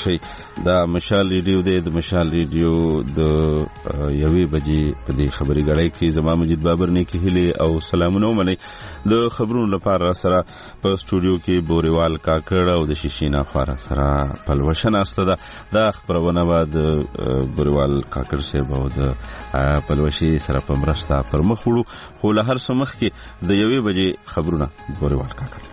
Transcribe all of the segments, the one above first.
شئ. دا مشال ریډیو دی. د مشال ریډیو د 1 بجې په دې خبري غړای کې زما مجید بابر نه کې هلي او سلامونه ومني. د خبرونو لپاره سره په سټوډیو کې بوريوال کاکړ او د شیشینا خورا سره پلوشن استه ده. دا خبرونه بعد بوريوال کاکړ صاحب او د پلوشي سره په مرسته پر مخ وړو. خو له هر څه مخکې د 1 بجې خبرونه بوريوال کاکړ.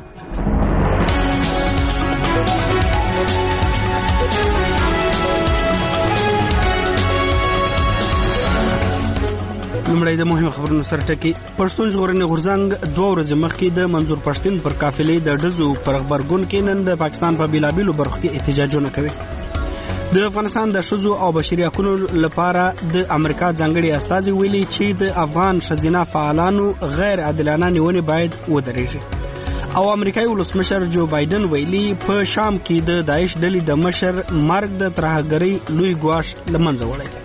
لمړی د مهمو خبرونو سره ټکی. پښتون ژغورنې غورځنګ 2 ورځې مخکې د منظور پښتين پر قافلې د ډزو پر خبرګون کې نن د پاکستان په بیلابیلو برخو کې احتجاجونه کوي. د افغانستان د شذو او بشري حقوقو لپاره د امریکا ځانګړي استازي ویلي چې د افغان شذینا فعالانو غیر عادلانه نیونې باید ودرېږي. او امریکایي ولسمشر جو بایدن ویلي په شام کې د داعش ډلې د مشر مرګ د ترهګرۍ لوی ګواښ لمنځه وړي.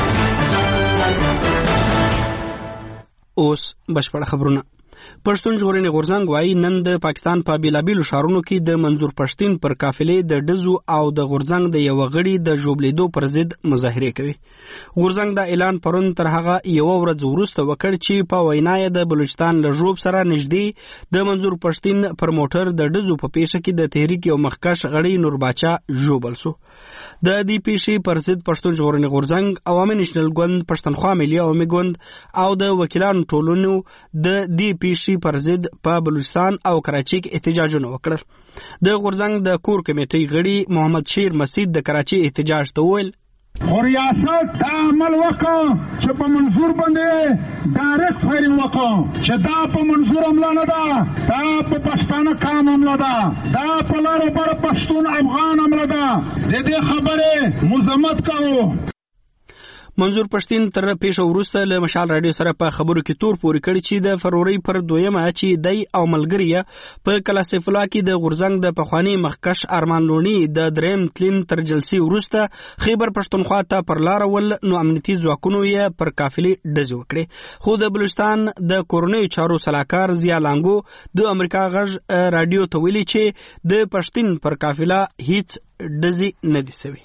اوس بشپړ خبرونه. پښتون ژغورنې غورځنګ وايي نن د پاکستان په بیلابیلو شهرونو کې د منظور پښتين پر قافلې د ډزو او د غورځنګ د یو غړي د ژوبلیدو پر ضد مظاهره کوي. غورځنګ دا اعلان پرون تر هغه یو ورځ وروسته وکړ چې په وینا یې د بلوچستان له ژوب سره نږدې د منظور پښتين پر موټر د ډزو په پیښه کې د تحریک یو مخکښ غړي نور باچا ژوبل سو. د دې پیښې پر ضد پښتون ژغورنې غورځنګ، عوامي نېشنل ګوند، پښتونخوا ملي عوامي ګوند او د وکیلانو ټولنو د دې پیښې پر ضد په بلوچستان او کراچۍ کې احتجاجونه وکړل. د غورځنګ د کور کمیټې غړي محمد شیر مسید د کراچۍ احتجاج ته وویل ریاست دا عمل وکړ چې په منظور باندې ډایرکټ فایرینګ وکړ چې دا په منظور عمله نه ده، دا په پښتانه کام عمله ده، دا په لارو بر پښتون افغان عمله ده. د دې خبرې مذمت کوو. منظور پښتين تر پیښه وروسته له مشال رادیو سره په خبرو کې تور پوري کړی چې د فروری پر 2 چې دای او ملګری په کلاسیف الله کې د غورځنګ د پخوانی مخکش ارمان لونی د دریم تلین تر جلسې وروسته خیبر پښتونخوا ته پر لار ول نو امنیتي ځواکونو یې پر قافلې ډز وکړي. خو د بلوچستان د کورنۍ چارو صلاحکار ضیا لانګو د امریکا غږ رادیو ته ویلي چې د پښتين پر قافله هیڅ ډزې نه دي شوي.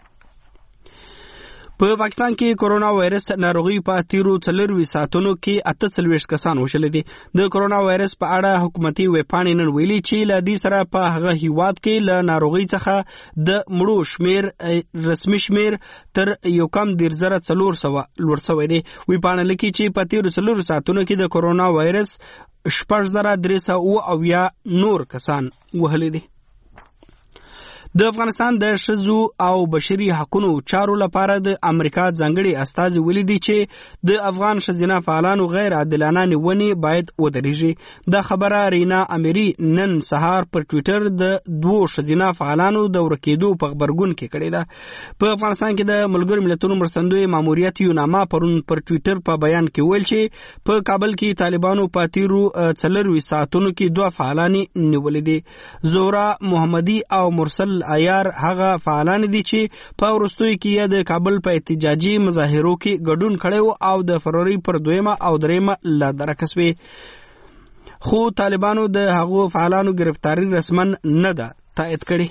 په پاکستان کې کورونا وایرس ناروغي په 13 ساعتونو کې 48 کسان وشل دي. د کورونا وایرس په اړه حکومتي ویبپاڼې نن ویلي چې ل دې سره په هغه هیواد کې ل ناروغي څخه د مړو شمیر رسمي شمیر تر 1,400 لوړ شوی دی. ویبپاڼه لیکي چې په 13 ساعتونو کې د کورونا وایرس 6,300 نور کسان وهلي دي. د افغانستان د شذو او بشري حقوقو چارو لپاره د امریکا ځانګړي استازي ولیدي چې د افغان شذینا فعالانو غیر عادلانه نیونې باید ودرېږي. دا خبره رینا اميري نن سهار پر ټوئیټر د 2 شذینا فعالانو د ورکېدو په خبرګون کې کړې ده. په افغانستان کې د ملګرو ملتونو مرستندوی ماموریت یوناما پرون پر ټوئیټر په بیان کې ویل چې په کابل کې طالبانو په 13 ساعتونو کې 2 فعالان نیولې دي. زهرا محمدي او مرسل عیار هغه فعالان دي چې په ورستوي کې د کابل په احتجاجي مظاهرو کې ګډون کړي او د فروری پر 2 او 3 لا درکسوي. خو طالبانو د هغو فعالانو گرفتاری رسمن نه ده تایید کړي.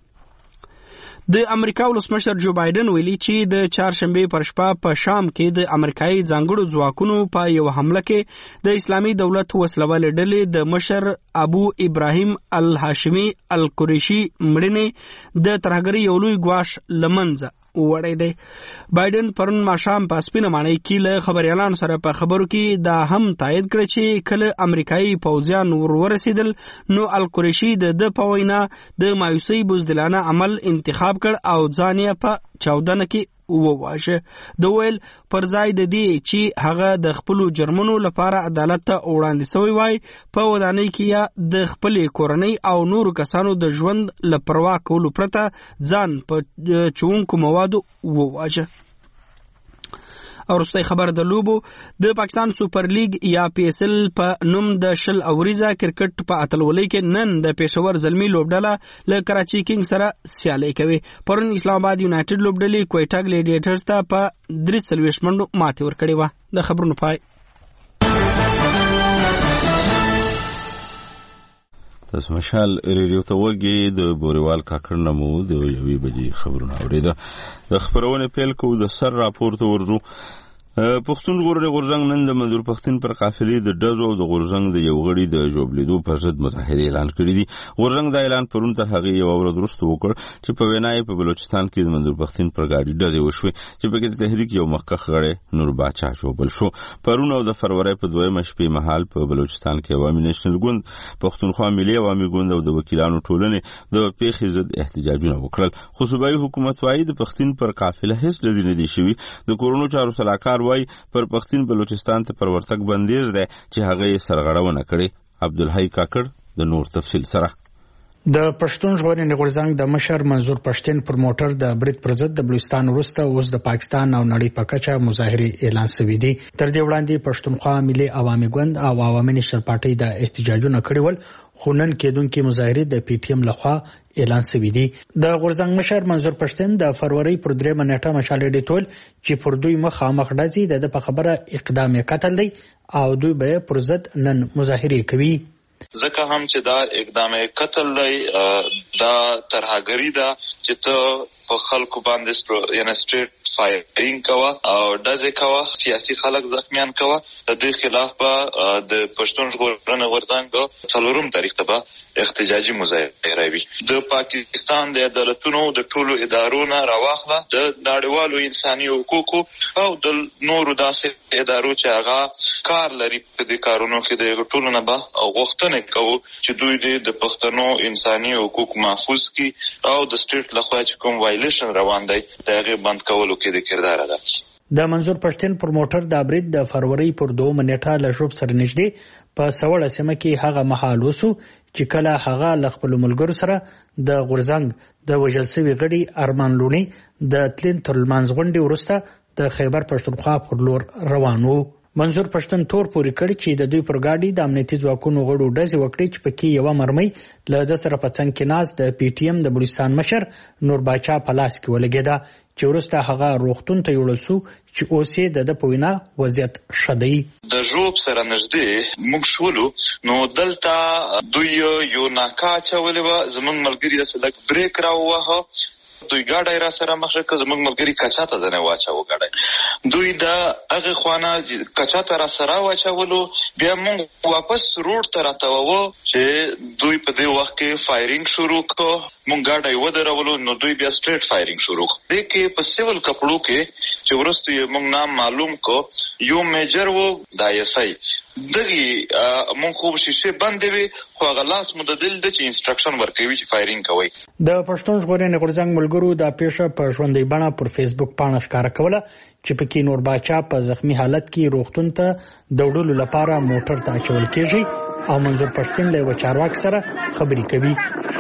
د امریکا ولسمشر جو بایدن ویلي چې د چهارشنبه پر شپه په شام کې د امریکایي ځانګړو ځواکونو په یو حمله کې د اسلامي دولت وسلوال ډلې د مشر ابو ابراهیم الهاشمی القریشی مړینې د ترهګرۍ یو لوی ګواښ لمنځه وړی دی. بایدن پرون ماښام په سپینه ماڼۍ کې له خبريالانو سره په خبرو کې دا هم تایید کړ چې کله امریکایي پوځیان ورسېدل نو القریشی د پوینا د مایوسي بوزدلانه عمل انتخاب کړ او ځان یې په چاودنه کې وواژه. د ویل پر ځای د دې چې هغه د خپل جرمونو لپاره عدالت ته وړاندې شوی وای په ودانۍ کې یا د خپل کورنۍ او نور کسانو د ژوند لپاره کولو پرته ځان په چونکو موادو وواژه. او رسته خبر د لوبو د پاکستان سپر لیگ یا پی ایس ال په نوم د شل اوریزه کرکټ په اتلولۍ کې نن د پېښور زلمی لوبډله له کراچي کینګ سره سیالي کوي. پرون اسلام آباد یونایټډ لوبډلې کوټا ګلیډیټرز ته په 43 منډو ماتې ورکړې و. د خبرونو پای. تاسو مشال ریډیو ته وګورئ. د بوریوال کاکړ نمو د یوې بجې خبرونه اوریده. د خبرونه پیل کوو. د سر راپور ته ورځو. پښتون ژغورنې غورځنګ نن د منظور پښتون پر قافلې د ډزو او د غورځنګ د یو غړي د ژوبلیدو پر ضد مظاهره اعلان کړی دی. غورځنګ دا اعلان پرون تر هغه یو ورځ وروسته وکړ چې په وینای په بلوچستان کې د منظور پښتون پر گاډي ډزې وشوې چې په کې د تحریک یو مخکښ غړی نور باچا ژوبل شو. پرون او د فروری په 2 شپې مهال په بلوچستان کې عوامي نېشنل ګوند، پښتونخوا ملي عوامي ګوند او د وکیلانو ټولنې د پیښې ضد احتجاجونه وکړل. خو صوبایي حکومت وايي د پښتون پر قافله هیڅ ډزې نه دي شوي. د کورونو چارو سلاکار وايي پر پښتون بلوچستان ته پر ورتګ بندیز ده چې هغه یې سرغړونه کړې. عبدالحی کاکړ د نور تفصیل سره. د پښتون ژغورنې غورځنګ د مشر منظور پښتون پر موټر د برید پر ضد د بلوچستان وروسته اوس د پاکستان او نړۍ په کچه مظاهره اعلان شوې دي. تر دې وړاندې پښتونخوا ملي عوامي ګوند او عوامي نېشنل پارټي د احتجاجونه کړي ول، خو نن کېدونکې مظاهره د پی ټی ایم لخوا اعلان شوې دي. د غورځنګ مشر منظور پښتون د فروری پر 3 نیټه مشالې ډیټول چې پر دوی مخامخ ډزې د په خبره اقدام قتل دی او دوی به پر ضد نن مظاهره کوي. ځکه هم چې دا اقدام قتل دی، دا ترهګری ده چې ته په خلکو باندې یعنی سټریټ فایرینګ کوه او ډزې کوه، سیاسي خلک زخمیان کوه. د دې خلاف به د پښتون ژغورنې غورځنګ 4 تاریخ ته به احتجاجي مظاهره وي. د پاکستان د عدالتونو د ټولو ادارو نه راواخله د نړیوالو انساني حقوقو او د نورو داسې ادارو چې هغه کار لري په دې کارونو کې د ټولو نه به غوښتنه کوو چې دوی د پښتنو انساني حقوق محفوظ کړي او د سټیټ لخوا چې کوم وایلیشن روان دی د هغې بند کولو کې د کردار ادا کړي. د منظور پښتون پر موټر د برید د فروری پر 2 نیټه له ژوب سره نږدې په سوړه سیمه کې هغه مهال وسو چې کله هغه له خپل ملګرو سره د غورځنګ د وژل شوي غړي ارمان لونی د تلین تر لمانځ غونډې وروسته د خیبر پښتونخوا پر لور روان وو. منظور پښتون تور پوري کړ چې د دوی پر گاډي د امنیتي ځواکونو غړو ډزې وکړي چې پکې یو مرمۍ له د سره په څنګ کې ناز د پی ټی ایم د بلوچستان مشر نور باچا په لاس کې ولګېده چې وروسته هغه روغتون ته یوړل شو چې اوس یې د په وینا وضعیت ښه دی. د ژوب سره نږدې موږ شولو نو دلته دوی یو ناکا اچولې وه، زموږ ملګري داسې لږ بریک راووهه، دوی ګاډی را سره مخ کړ، زموږ ملګري کچا ته ځنې واچاوه ګاډی، دوی د هغې خوانه کچا ته را سره واچولو، بیا موږ واپس روډ ته راتووه چې دوی په دې وخت کې فایرینګ شروع کړو. موږ ګاډی ودرولو نو دوی بیا سټریټ فایرینګ شروع کړو. دې کې په سیول کپړو کې چې وروسته یې موږ نام معلوم کړو، یو میجر و د آی ایس آی دغې مونږ خو شیشې بندې وي خو هغه لاس مددل دی چې انسټرکشن ورکوي چې فایرینګ کوي. د پښتون ژغورنې غورځنګ ملګرو دا پیښه په ژوندۍ بڼه پر فیسبوک پاڼه ښکاره کوله چې پکې نور باچا په زخمی حالت کې روغتون ته د وړلو لپاره موټر ته اچول کېږي او منظور پښتون له یو چارواکي سره خبرې کوي.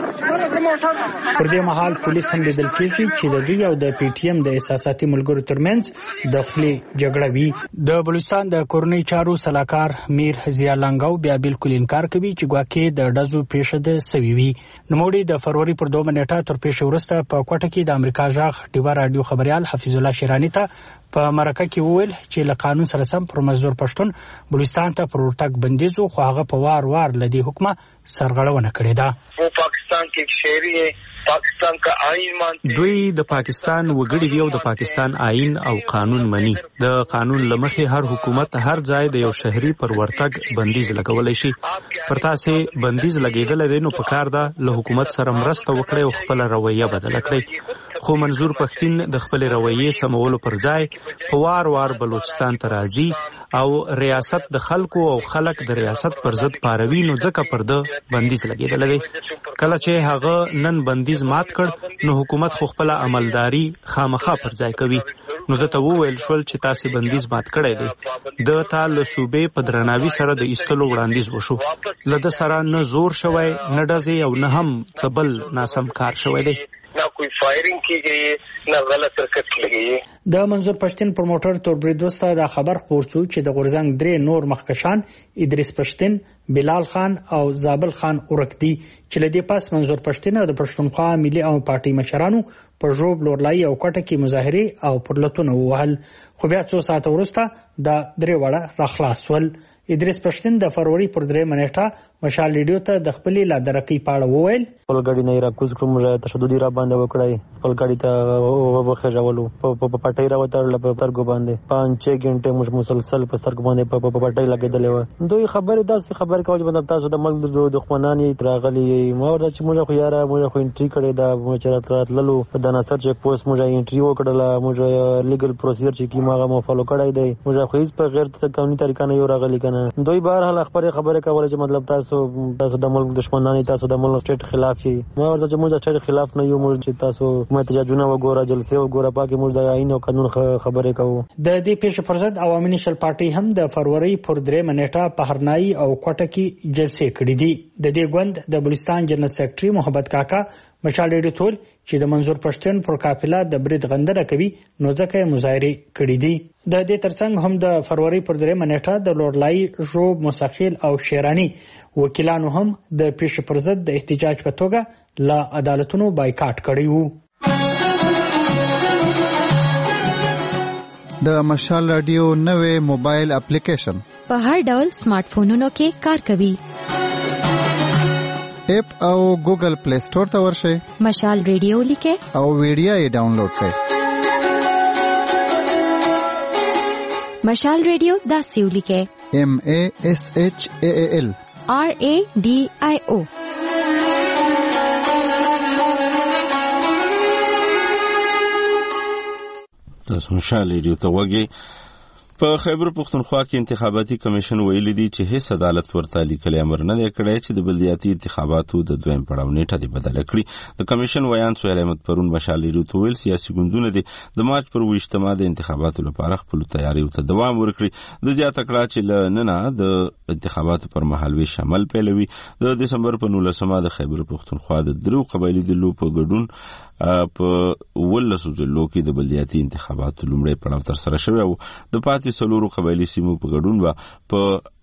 پر دې مهال پولیس هم لیدل کېږي چې د دوی او د پی ټی ایم د احساساتي ملګرو ترمنځ د خولې جګړه وي. د بلوچستان د کورنۍ چارو سلاکار میر ضیا لنګاو بیا بالکل انکار کوي چې ګواکې د ډزو پیښه ده سوي وي. نوموړي د فروری پر 2 نیټه تر پیښې وروسته په کوټه کې د امریکا ژغ ډیوا رادیو خبريال حفیظ الله شیرانی ته په مرکه کې وویل چې له قانون سره سم پر منظور پښتون بلوچستان ته پر ورتګ بندیز خو هغه په وار لدی حکومت سرغړونه کړې ده. वो पाकिस्तान के शहरी है, पाकिस्तान का आईन मानते हैं. دوی د پاکستان وګړي دی او د پاکستان آئین او قانون مني. د قانون لمخې هر حکومت هر ځای د یو شهري پر ورتګ بندیز لګولای شي. پر تاسې بندیز لګیدل دی نو پکار ده له حکومت سره مرسته وکړي او خپل رویه بدله کړي. خو منظور پښتون د خپل رویه سمولو پر ځای په وار بلوچستان ته راځي او ریاست د خلکو او خلک د ریاست پر ضد پاروي نو ځکه پر د بندیز لګیدل دی. کله چې هغه نن بندیز مات کړ نو حکومت خو خپل عملداري خامخا پر ځای کوي. نو دته وویل شول چې تاسو بندیز مات کړی دی. د تا له صوبې په درناوي سره د ایستلو وړاندیز وشو. له د سره نه زور شوی نه ډزې او نه هم څه بل ناسم کار شوی دی. ना कोई फायरिंग की गई है ना गलत हरकत की गई है. د منظور پښتون پر موټر تور برید وسته دا خبر خپور شو چې د غورځنګ درې نور مخکشان ادریس پښتون، بلال خان او زابل خان ورکدي چې لدی پاس منظور پښتون او د پښتونخوا ملي او پارټي مشرانو په ژوب لورلای او کوټه کې مظاهره او پرلتون وهل. خو بیا څو ساعت وروسته د درې وړه راخلاص ول. ادریس پښتون د فروری پر 3 نیټه مشال ریډیو ته د خپل لادرقي پاړه وویل خپل ګاډي نه راکوز کوم تشدد را باندې وکړای خپل ګاډي ته وبخښولو په پټای راوتل په ترګو باندې 5-6 غنټه موږ مسلسل په سترګو باندې په پټای لګیدل و دوی خبره داسې خبره کوي چې تاسو د ملک د دښمنانی تراغلي مور چې موږ خو یاره موږ خو انټری کړی دا موږ راتللو په دناصر چیک پوسټ موږ انټری وکړله موږ لیګل پروسیجر چې کیماغه مو فالو کړی دی موږ خو هیڅ په غیر قانوني طریقه نه یو راغلی کنه دوی بهر حال خبره کوله چې مطلب تاسو د ملک دښمنانی تاسو د ملک سټیټ خلاف شي ما ورته چې موږ د سټیټ خلاف نه یو موږ چې تاسو احتجاجونه وګوره جلسه وګوره پاکي موږ د آئین او قانون خبره کوو د دې پیښې پر ضد عوامي نېشنل پارټي هم د فروری پر 3 نیټه په هرنائی او کوټه کې جلسې کړې دي د دې ګوند د بلوچستان جنرال سیکریټري محمد کاکا مشال ریډیو ټول چې د منظور پښتون پر قافله د برید غندنه کوي نو ځکه مظاهره کړې دي د دې ترڅنګ هم د فروری پر 3 نیټه د لورلای ژوب مسخیل او شیرانی وکیلانو هم د پیښې پر ضد د احتجاج په توګه لا عدالتونو بایکاټ کړی وو د مشال رادیو نوې موبایل اپلیکیشن په هر ډول سمارټ فونونو کې کار کوي اپ او ګوګل پلی سٹور ته ورشئ مشال ریډیو لیکه او ویډیو یې ډاونلوډ کړئ مشال ریډیو دا سیو لیکه MASHAAL RADIO تاسو مشال ریډیو ته وګورئ په خیبر پختونخوا کې انتخاباتي کمیشن ویلي دی چې هیڅ عدالت ورته لیکلي امر نه دی کړی چې د بلدیاتي انتخاباتو د دویم پړاو نیټه دی بدله کړي د کمیشن ویان سهیل احمد پرون مشال ریډیو ته ویل سیاسي ګوندونه دي د مارچ پر 28 د انتخاباتو لپاره خپل تیاری ته دوام ورکړي د زیاته کړه چې لننه د انتخاباتو پر مهال وی شامل پیلوي د دسمبر په 19 د خیبر پختونخوا د درو قبایلی د لو په ګډون په ولسو ځلو کې د بلدیاتي انتخاباتو لومړی پړاو تر سره شوی او د پاتې څلورو قبایلی سیمو په ګډون په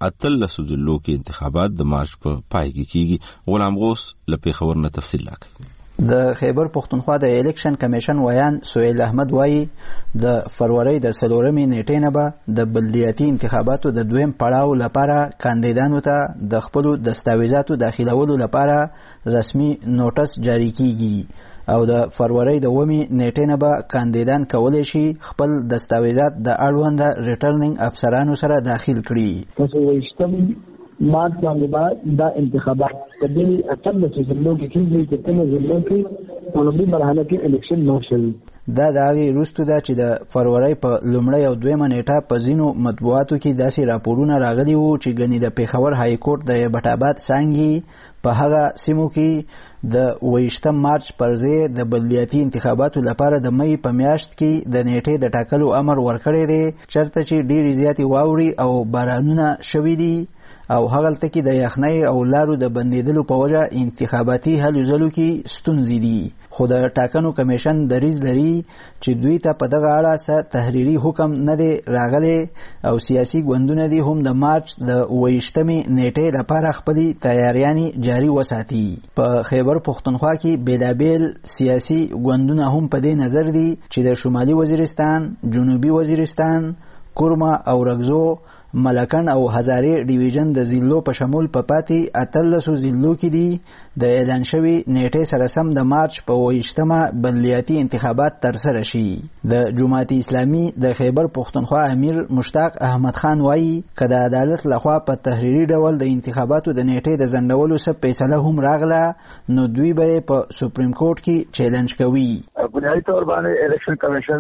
18 ځلو کې انتخابات د مارچ په پای کې کیږي غلام غوث له پیښور نه تفصیل راکړي د خیبر پختونخوا د الیکشن کمیشن ویان سهیل احمد وایي د فروری د 4 نیټې نه به د بلدیاتي انتخاباتو د دویم پړاو لپاره کاندیدانو ته د خپل دستاویزاتو داخلولو لپاره رسمي نوټس جاری کیږي او د فروری د 9 نیټې نه به کاندیدان کولی شي خپل دستاویزات د اړوند ریټرنینګ افسرانو سره داخل کړي تاسو وایستم مارچ باندې دا انتخابات په دې اتم ځلو کې کېږي چې کومه ځلو کې په لومړي مرحله کې الیکشن نه شوي دا د هغې وروسته ده چې د فروری په لومړۍ او دویمه نیټه په ځینو مطبوعاتو کې داسې راپورونه راغلي وو چې ګنې د پیښور های کورټ د بټاباد څانګې په هغه سیمو کې د 28 مارچ پر ځای د بلدیاتي انتخاباتو لپاره د مئی په میاشت کې د نیټې د ټاکلو امر ورکړی دی چېرته چې ډېرې زیاتې واورې او بارانونه شوي دي او هغلته کې د یخنۍ او لارو د بندیدلو په وجه انتخاباتي هلو ځلو کې ستونزې دي خو د ټاکنو کمیشن دریځ لري چې دوی ته په دغه اړه څه تحریري حکم نه دی راغلی او سیاسي ګوندونه دي هم د مارچ د 28 نیټې لپاره خپلې تیاریانې جاري وساتي په خیبر پختونخوا کې بیلابیل سیاسي ګوندونه هم په دې نظر دي چې د شمالي وزیرستان جنوبي وزیرستان کورما او رګزو ملکن او هزارې ډیویژن د ضلعو په شمول په پاتې 18 ضلعو کې دي د اعلان شوي نیټې سره سم د مارچ په 28 بلدیاتي انتخابات ترسره شي د جماعت اسلامي د خیبر پختونخوا امیر مشتاق احمد خان وایي که د عدالت لخوا په تحریري ډول د انتخاباتو د نیټې د ځنډولو څه فیصله هم راغله نو دوی به په سپریم کورټ کې چیلنج کوي بنیادي طور باندې الیکشن کمیشن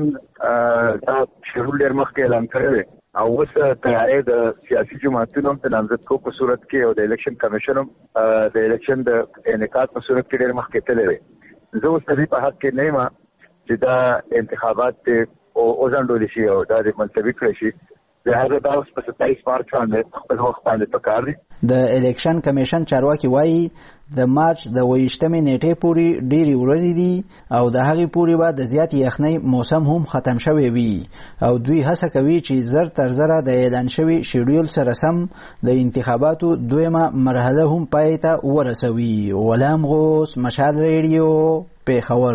دا شیډول ډېر مخکې اعلان کړی دی او اوس تیاری د سیاسي جماعتونو د نامزد کو په صورت کې او د الیکشن کمیشن د الیکشن د انعقاد په صورت کې ډېر مخکې تللی دی زه اوس د دې په حق کې نه یم چې دا انتخابات وځنډول شي او دا ملتوي کړی شي لهغه دا اوس په 27 مارچ باندې خپل وخت باندې پکار دي د الیکشن کمیشن چارواکي وایي د مارچ د 28 نیټې پورې ډېرې ورځې دي او د هغې پورې به د زیات یخنۍ موسم هم ختم شوی وي او دوی هڅه کوي چې زر تر زره د اعلان شوي شیډول سره سم د انتخاباتو دویمه مرحله هم پای ته ورسوي غلام غوث مشال ریډیو پیښور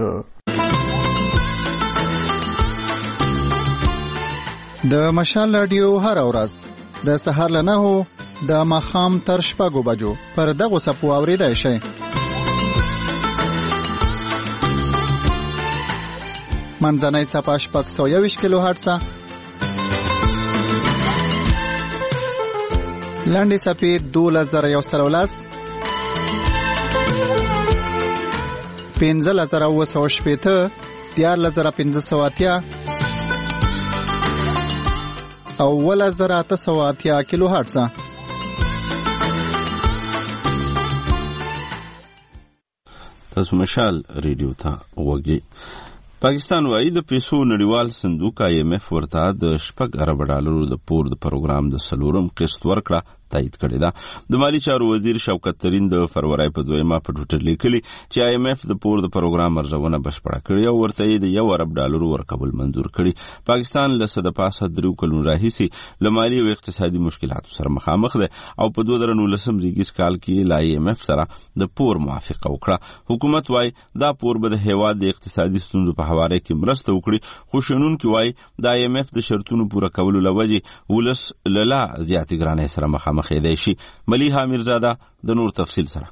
د مشال رادیو هر ورځ د سهار له 9 د ماښام تر 6 بجو پر دغه صفو اوریدای شئ. منځنۍ صفه 621 کیلو هرتز، لنډې صفې 12110، 15980، 14580 او 11880 کیلو هرتز. تاسو مشال ریډیو ته وګورئ. پاکستان وايي د پیسو نړیوال صندوق IMF ورته د $6 ارب د پور د پروګرام د سلورم قسط ورکړه تایید کړی ده. د مالی چارو وزیر شوکت ترین د فروری په 2 په ټویټر لیکلي چې IMF د پور د پروګرام ارزونه بشپړه کړې او ورته د $1 ارب ورکول منظور کړي. پاکستان له صد پاسه 3 کلونو راهیسي له مالی او اقتصادي مشکلاتو سره مخامخ ده او په 2019 ریګیس کال کې له IMF سره د پور موافقه وکړه. حکومت وايي دا پور به د هیواد د اقتصادي ستونزو په حواله کې مرسته وکړي، خو شنونکي وايي د IMF د شرطونو پوره کولو لوجه ولس لا زیاتې ګرانۍ سره مخامخ مخیدای شي. ملیحه میرزاده د نور تفصیل سره.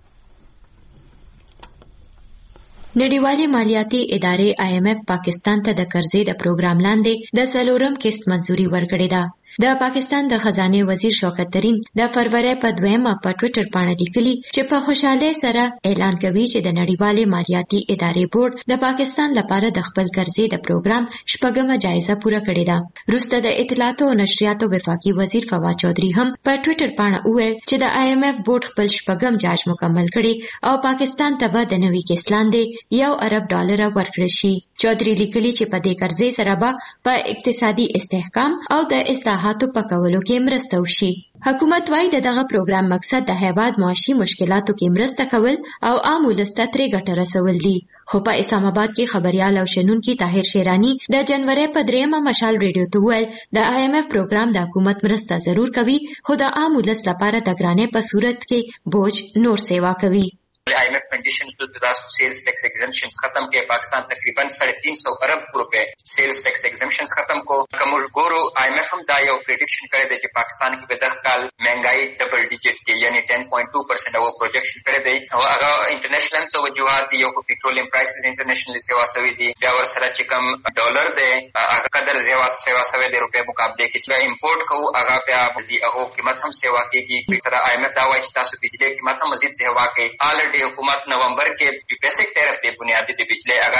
نړیوالې مالیاتي ادارې IMF پاکستان ته د قرضې د پروګرام لاندې د سلورم قسط منځوري ورکړې ده. د پاکستان د خزانه وزیر شوکت ترین د فروری په 2 په ټویټر باندې لیکلي چې په خوشاله سره اعلان کوي چې د نړیوالې مالیاتي ادارې بورډ د پاکستان لپاره د خپل قرضې د پروګرام 6مه جایزه پوره کړې ده. وروسته د اطلاعات او نشریاتو وفاقي وزیر فواد چودھری هم په ټویټر باندې وویل چې د IMF بورډ خپل 6م جاج مکمل کړي او پاکستان ته به د نوي قسط لاندې $1 ارب ورکړل شي. چودھری لیکلي چې په دې قرضې سره به په اقتصادي استحکام او د اصلاحاتو په کولو کې مرسته وشي. حکومت وايي دغه پروګرام مقصد د هیواد معاشي مشکلاتو کې مرسته کول او عام ولس ته ترې ګټه رسول دي. خو په اسلام آباد کې خبريال او شنونکي طاهر شیرانی د جنوري په 3 مشال ریډیو ته وویل د IMF پروګرام د حکومت مرسته ضرور کوي، خو د عام ولس لپاره د ګرانۍ په صورت کې بوج نور سیوا کوي. IMF कंडीशन जो 10 सेल्स टैक्स एग्जेम्पशंस खत्म के पाकिस्तान तकरीबन 350 अरब रुपए सेल्स टैक्स एग्जेम्पशंस खत्म को कमल गोरो IMF हम दायो प्रेडिक्शन करे दे कि पाकिस्तान की बेदखल महंगाई डबल डिजिट के यानी 10.2% वो प्रोजेक्शन करे दे और अगर इंटरनेशनल तो वजूहात यो को पेट्रोलियम प्राइसेस इंटरनेशनल सेवा सवी दी और सरा चिकम डॉलर दे कदर सेवा सवे दे रुपए मुकाबले के इंपोर्ट को अगर पे आप दी अहो कीमत हम सेवा की तरह IMF दावा इस्ता से बिजली कीमत हम मजीद सेवा के ऑलरेडी हुकूमत नवंबर के बेसिक टैरिफ पे बुनियादी दे बिजली अगर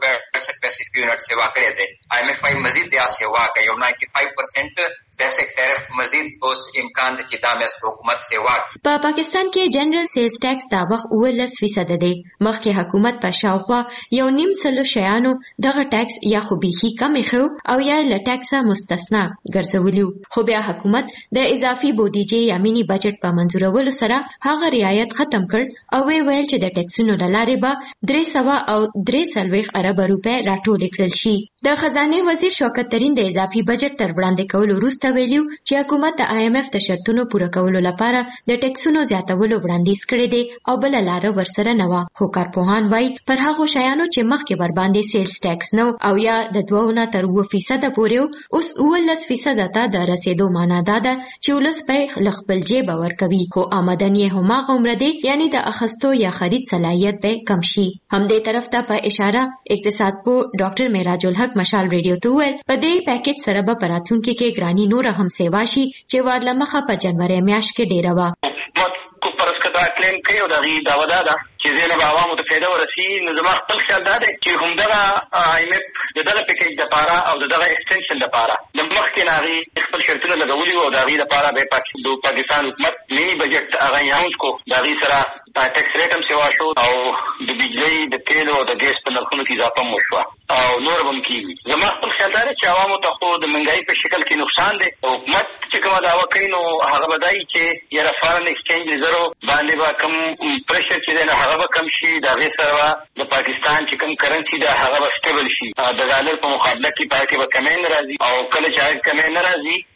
$1.68 फी यूनिट सेवा करे दे IMF मजीद दिया सेवा के 95% बेसिक टैरिफ मजीद उस इम्कान की दामस हुकूमत सेवा په پاکستان کې جنرال سیلز ټیکس دا وخت 19% دی. مخکې حکومت په شاوخوا 1.5 شیانو دغه ټیکس یا خو بيخي کم خو او یا له ټیکسه مستثنا ګرځولیو، خو بیا حکومت د اضافي بودیجې یا مینی بجټ په منځورولو سره هغه رعایت ختم کړ او ویل چې د ټیکسونو لارې به 300 او 340 ارب روپے راټول کړل شي. د خزانه وزیر شوکت ترین د اضافي بجټ تر وړاندې کولو وروسته ویلو چې حکومت د IMF د شرطونو پوره کولو لپاره د ټیکسونو زیاتولو وړاندیز کړی دی او بل لار ورسره نه و. خو کارپوهان وایي پر هغه شیانو چې مخکې ور باندې سیلز ټیکس نو او یا د 2 تر 9% پورې اوس 19% ته د رسیدو معنا ده چې ولس په خپل جیب ورکوي، خو آمدنی هم عمر دی یعنی د اخستو یا خرید صلاحیت به کم شي. همدې طرف ته په اشاره اقتصاد پو ډاکټر معراج الحق مشال ریډیو ته ویل په دې پیکیج سره به پراتونکو کې ګرانی نور هم سیوا شي چې ورلمخه په جنوري میاشت کې ډیره و. کو پرسکتا کلیم کوي او دغه داوا ده چې زینه به عوامو ته فایده ورسي. نو زما خپل خیال دا دی چې همدغه IMF دغه پیکیج لپاره او دغه ایکستنشن لپاره د مخکې ناغي خپل شرطونه لګولي او دغه لپاره به پاکستان حکومت مینی بجټ هغه یانس کو دغه سره ټیکس ریټ هم سیوا شو او د بجلی د تیل او د ګیس په نرخونو کې اضافه مو شو او نور هم کیږي. زما خپل خیال دا دی چې عوامو ته خو د منګای په شکل کې نقصان دی. حکومت چې کومه دعوا کوي نو هغه بدایي چې یاره فارن ایکسچینج ریزرو باندې به کم پرشر چې دی نو هغه به کم شي، د هغې سره د پاکستان چې کوم کرنسي ده هغه به سټیبل شي، د ډالر په مقابله کې پای کې به کمی نه راځي او کله چې هغه کمی نه راځي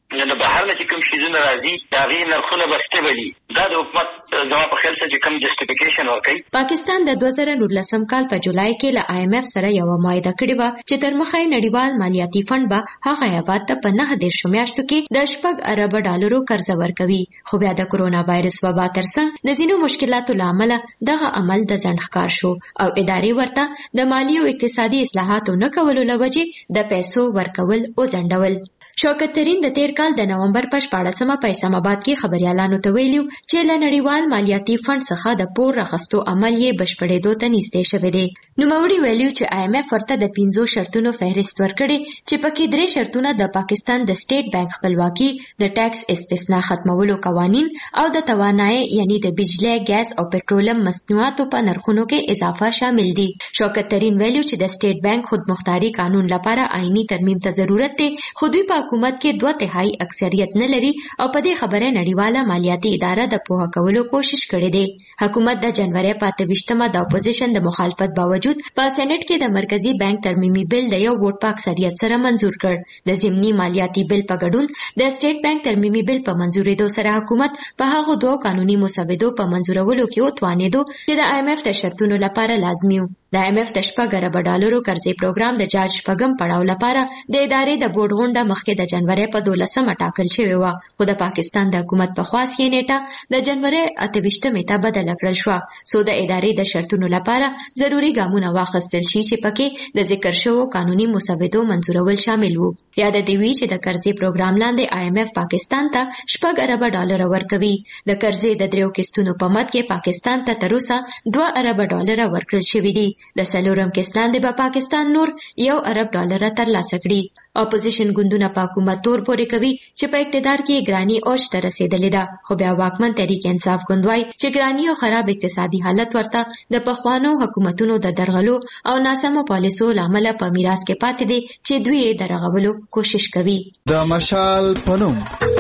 د بهر نه چې کوم شیزونه راځي د هغې نرخونه به سټیبل وي. دا د حکومت زما په خیال سره چې کوم جسټیفیکیشن ورکوي. پاکستان د 2019 کال په جولای کې له IMF سره یوه معاهده کړې وه چې تر مخه یې نړیوال مالیاتي فنډ به هغه هیواد ته په 9 میاشتو کې د $6 ارب قرضه ورکوي. خو بیا د کرونا وایرس وبا ترڅنګ د ځینو مشکلاتو له امله دغه عمل د ځنډ ښکار شو او ادارې ورته د مالي او اقتصادي اصلاحاتو نه کولو له وجې د پیسو ورکول وځنډول. شوکت ترین د تیر کال د نومبر په 14مه په اسلام آباد کې خبريالانو ته ویلو چې له نړیوال مالیاتي فنډ څخه د پور راغستو عمل یې بشپړېدو ته نږدې شوی دی. نوموړي ویلو چې IMF ورته د 15 شرطونو فهرست ورکړي چې پکې 3 شرطونه د پاکستان د سټیټ بانک خپلواکي، د ټیکس استثناء ختمولو قوانین او د توانایي یعنی د بجلی، ګاز او پټرولیم مصنوعاتو په نرخونو کې اضافه شامل دي. شوکت ترین ویلو چې د سټیټ بانک خودمختاري قانون لپاره آئینی ترمیم ته ضرورت دی، خو دوی په حکومت کې 2/3 اکثریت نه لري او په دې خبره نړیواله مالیاتي اداره د پوهه کولو کوشش کړې ده. حکومت د جنوري په 28مه د اپوزیشن د مخالفت باوجود په سېنات کې د مرکزی بانک ترمیمي بل د یو ووټ په اکثریت سره منزور کړ. د ضمني مالیاتي بل په ګډون د سټیټ بانک ترمیمي بل په منزورېدو سره حکومت په هغه دوه قانوني مسودو په منزورولو کې وتوانېدو چې د IMF د شرطونو لپاره لازمي و. د IMF د $6 ارب قرضې پروګرام د جاج شپږم پړاو لپاره د ادارې د بورډ غونډه مخکې د جنوري په 12مه ټاکل شوې وه، خو د پاکستان د حکومت په خواست یې نیټه د جنوري 28مې ته بدله کړل شوه څو د ادارې د شرطونو لپاره ضروري ګامونه واخیستل شي چې پکې د ذکر شوو قانوني مسودو منظورول شامل وو. یاد دې وي چې د قرضې پروګرام لاندې IMF پاکستان ته $6 ارب ورکوي. د قرضې د 3 قسطونو په مد کې پاکستان ته تر اوسه $2 ارب ورکړل شوي دي. د 4م قسط لاندې به پاکستان نور $1 ارب ترلاسه کړي. اپوزیشن ګوندونه په حکومت تور پورې کوي چې په اقتدار کې ګرانی اوج ته رسیدلې ده، خو بیا واکمن تحریک انصاف ګوند وايي چې ګرانی او خراب اقتصادي حالت ورته د پخوانو حکومتونو د درغلو او ناسمو پالیسو لامل په میراث کې پاتې دي چې دوی یې درغولو کوشش کوي. د مشال پنوم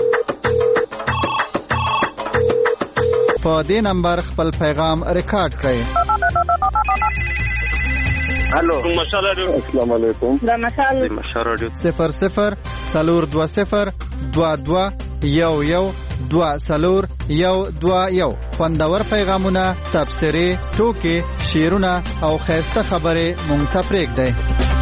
په دې نمبر خپل پیغام ریکارډ کړئ. الو مشال رادیو. السلام علیکم. دا مشال رادیو 002022112021 خوندور پیغامونه، تبصرې، ټوکې، شعرونه او خیسته خبرې مونږ ته پرېږدئ.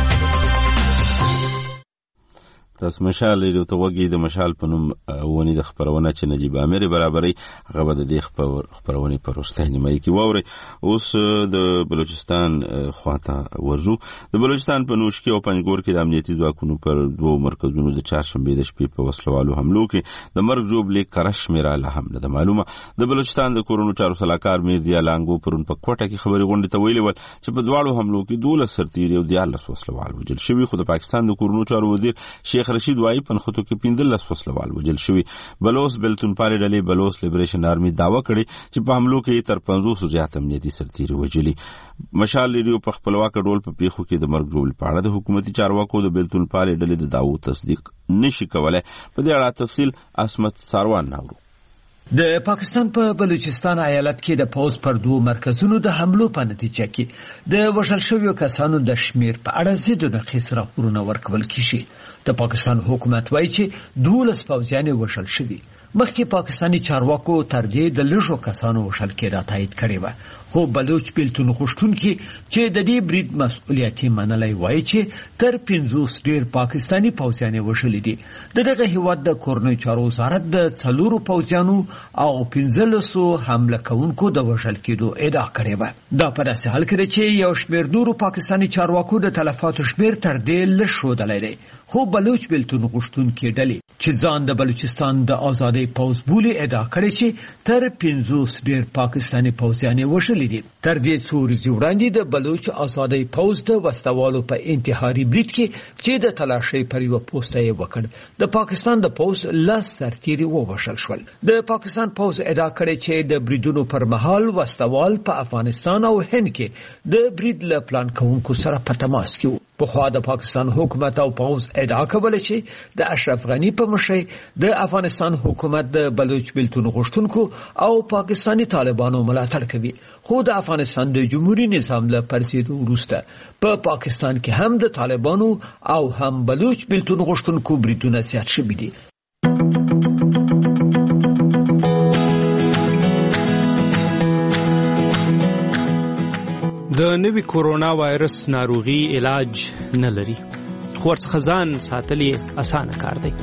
تاسو مشال ریډیو ته وګورئ. د مشال په نوم ونی د خبرونه چې نجیب امیر برابرۍ هغه به د دې خبرونه په وروستۍ نیمایي کې واوري. اوس د بلوچستان خواته ورځو. د بلوچستان په نوشکی او پنجګور کې د امنیتي ځواکونو پر 2 مرکزونو د چهارشنبه د شپې په وسلوالو حملو کې د مرګ جوړې کرش میرا له هم نه معلومه. د بلوچستان د کورونو چارو سلاکار میر دی لانګو پرون په کوټه کې خبري غونډه ته ویلي ول چې په دواړو حملو کې 12 سرتیري او 13 وسلوال وجل شوی. خو د پاکستان د کورونو چارو وزیر شیخ رشید وايي په خطو کې 15 وسلوال وجل شوی. بلوس بلتونپالي ډلې بلوس لیبریشن آرمي داوا کړی چې په حملو کې تر 500 زیات امنیتي سرتیري وجلي. مشال ریډیو په خپلواک ډول په پیښو کې د مرګ جوړ په اړه د حکومتي چارواکو د بلتونپالي ډلې د داوو تصدیق نشي کولای. په دې اړه تفصیل اسمت ساروان ناورو. د پاکستان په بلوچستان ایالت کې د پوز پر 2 مرکزونو د حملو په نتیجه کې د وژل شویو کسانو د شمیر په اړه زیاتونه خساره ورونه ورکول کیږي. د پاکستان حکومت وایي چې 12 پوځیان وژل شوي. مخکې پاکستانی چارواکو تر دې د لږو کسانو وژل کېدا تایید کړی و، خو بلوچ بیلتون غوښتونکي چې د دې برید مسؤلیتي منلای وایي چې تر 500 ډیر پاکستانی پوځیان وژل دي. دغه هیواد د کورنۍ چارو وزارت د 4 پوځیانو او 15 حمله کوونکو د وژل کېدو ادعا کړې و. دا په داسې حال کې ده چې یو شمېر نورو پاکستانی چارواکو د تلفاتو شمېر تر دې لږ ښودلی دی، خو بلوچ بیلتون غوښتونکي ډلې چې ځان د بلوچستان د آزادۍ پوځ بولي ادعا کړې چې تر 500 ډیر پاکستانی پوځیان وژل دي. تر دې څو ورځې وړاندې د بلوچ آزادۍ پوځ د وسوالو په انتحاري برید کې چې د تلاشۍ پر یو پوسټ یې وکړ د پاکستان د پوځ 10 سرتیري ووژل شول. د پاکستان پوځ ادعا کړې چې د بریدونو پر مهال وسوال په افغانستان او هند کې د برید له پلان کوونکو سره په تماس کې وو. پخوا د پاکستان حکومت او پوځ ادعا کوله چې د اشرف غنی په مشرۍ د افغانستان حکومت د بلوچ بیلتون غوښتونکو او پاکستانی طالبانو ملاتړ کوي. خو د افغانستان د جمهوریت نظام له پرسیدو وروسته په پاکستان کې هم د طالبانو او هم بلوچ بیلتون غوښتونکو بریدونه زیات شوي دي. د نوي کورونا وایرس ناروغي علاج نه لري، خو ورڅخه ځان ساتل یې اسانه کار دی.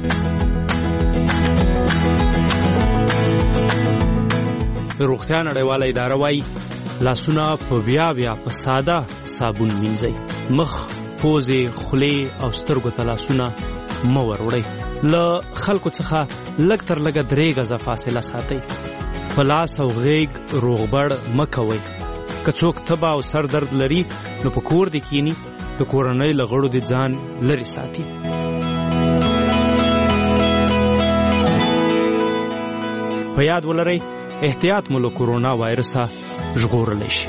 روغتیا نړیواله اداره وایي لاسونه په بیا په ساده صابون مینځئ. مخ، پوزې، خولې او سترګو ته لاسونه مه وروړئ. له خلکو څخه لږ تر لږه 3 غزه فاصله ساتئ. په لاس او غیږ روغبړ مه کوئ. که څوک تبه او سر درد لري نو په کور دې کینی، د کورنۍ له غړو دې ځان لرې ساتي. په یاد ولرئ احتیاط مو له کورونا وایرسه ژغورلی شي.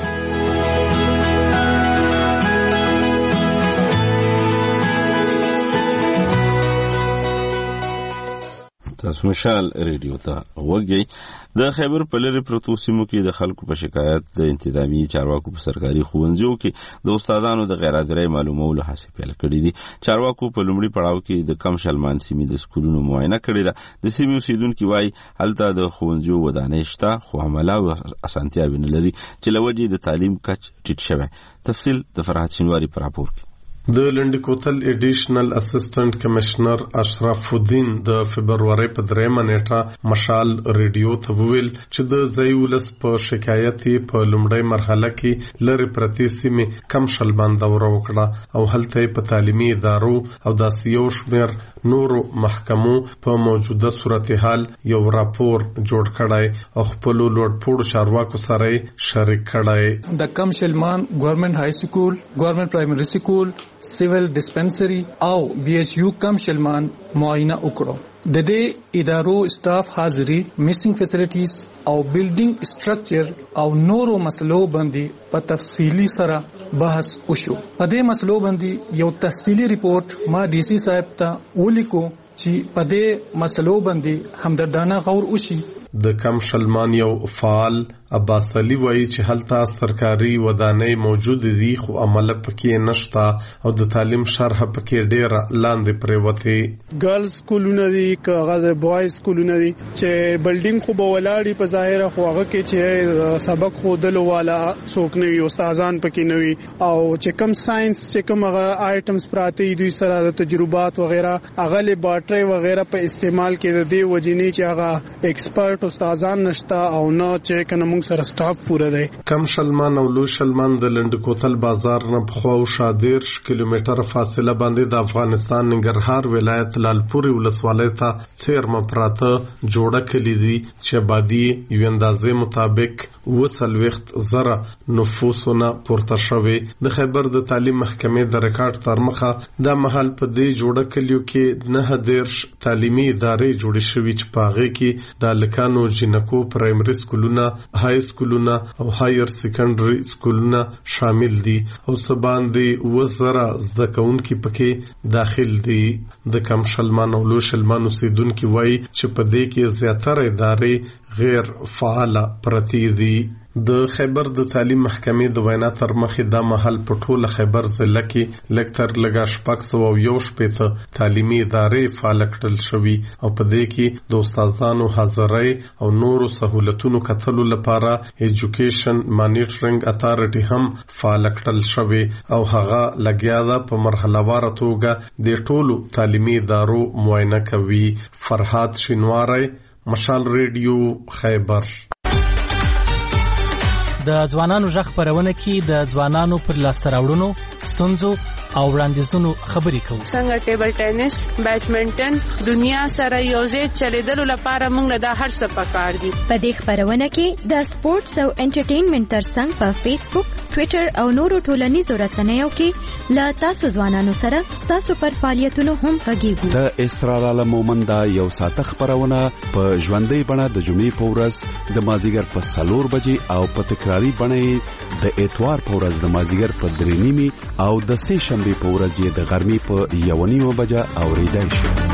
تاسو مشال ریډیو ته وګورئ. د خیبر په لرې پرتو سیمو کې د خلکو په شکایت د انتظامی چارواکو په سرکاري ښوونځیو کې د استادانو د غیر حاضرۍ معلومولو هڅې پیل کړې دي. چارواکو په لومړي پړاو کې د کم شلمان سیمې د سکولونو معاینه کړې ده. د سیمې اوسیدونکي وایي هلته د ښوونځیو ودانۍ شته، خو عمله او اسانتیاوې نه لري چې له وجې د تعلیم کچ ټیټ شوی. تفصیل د فرحت شینواري په راپور کې. د لنډی کوتل ایډیشنل اسسټنټ کمشنر اشرف الدین د فبرवरी په 3 نیټه مشال ریډیو ته ویل چې د ځایولس په شکایت په لومړی مرحله کې لری پرتی سیمه کم شلمان دوره وکړه او هلته په تعلیمي ادارو او د سیو شمیر نورو محکمو په موجوده صورتحال یو راپور جوړ کړای او خپل لوړپوړ چارواکو سره شریک کړای. د کم شلمان ګورنمنت های سکول، ګورنمنت پرایمری سکول، سیول ډسپنسری او بی ایچ یو کم شلمان معاینه وکړو. د دې ادارو سټاف حاضری، میسنګ فیسیلیټیز او بلډینګ سټرکچر او نورو مسلو باندې په تفصیلی سره بحث وشو. په دې مسلو باندې یو تفصیلی ریپورت ما ډي سي صاحب ته ولیکو چې په دې مسلو باندې همدردانه غور وشي. د کم شلمان یو فعال عباس علي وایي چې هلته سرکاري ودانۍ موجود دي خو عمل پکې نشتا او د تعلیم شرح پکې ډېر لاندې پریوته. ګرلز سکولونه دي، کاغذ بوای سکولونه دي چې بلډینګ خو بولاړي په ظاهره خو هغه کې چې سبق خودلو والا څوک نه وي، استادان پکې نه وي او چې کم ساينس چې کوم هغه آیټمز پراته دوی سره د تجربات وغیرہ هغه لیبارټري وغیرہ په استعمال کې د دې وجنی چې هغه ایکسپرت استادان نشتا او نه چې کنه سره سټاف پوره دی. کم شلمان او لو شلمان د لنډ کوتل بازار نه په خوا او شادر کیلومتر فاصله باندې د افغانستان ننګرهار ولایت لالپوري ولسوالۍ ته څیرمه پراته جوړه کړې دي چې آبادی یو اندازې مطابق 200,000 نفوسونه پورته شوي. د خیبر د تعلیم محکمې د ریکارډ تر مخه د محل په دې جوړه کلیو کې 9 تعلیمي ادارې جوړې شوې چې پاغه کې د لکانو جنکو پرایمري سکولونه، های سکولونه او هایر سیکنډري سکولونه شامل دي او سباندې وزره زده کوونکي پکې داخل دي. د کم شلمان او لو شلمان اوسیدونکي وایي چې په دې کې زیاتره ادارې غیر فعال پرتی دي. د خیبر د تعلیم محکمې د وینا تر مخې د محل په ټوله خیبر ضلع کې لکتر لګا شپږ او یو شپېته تعلیمي ادارې فعال کړل شوي او په دې کې د استادانو حاضرۍ او نورو سہولتونو کتلو لپاره ایجوکیشن مانیټرینګ اتارټي هم فعال کړل شوي او هغه لګیا ده په مرحله وار توګه د ټولو تعلیمي ادارو معاینه کوي. فرحات شینواری، مشال ریډیو، خیبر. د ځوانانو ژغ خپرونه کې د ځوانانو پر لاسته راوړنو، ستونزو او وړاندیزونو خبرې کوو. څنګه ټیبل ټینس، بیډمنټن دنیا سره یوځای چلیدلو لپاره موږ د هر څه پکار دي. په دې خبرونه کې د سپورتس او انټرټینمنټ ترڅنګ په فیسبوک، ټوئیټر او نورو ټولنیزو رسنیو کې له تاسو ځوانانو سره تاسو پر فعالیتونو هم غږیږو. د اسرار عالم مومند یو ساعت خبرونه په ژوندۍ بڼه د جمعې په ورځ د مازیګر په 4 بجې او په تکراری بڼه د اتوار په ورځ د مازیګر په 3:30 او د سه شنبه په ورځ یې د غرمې په 1:30 بجې اوریدای شي.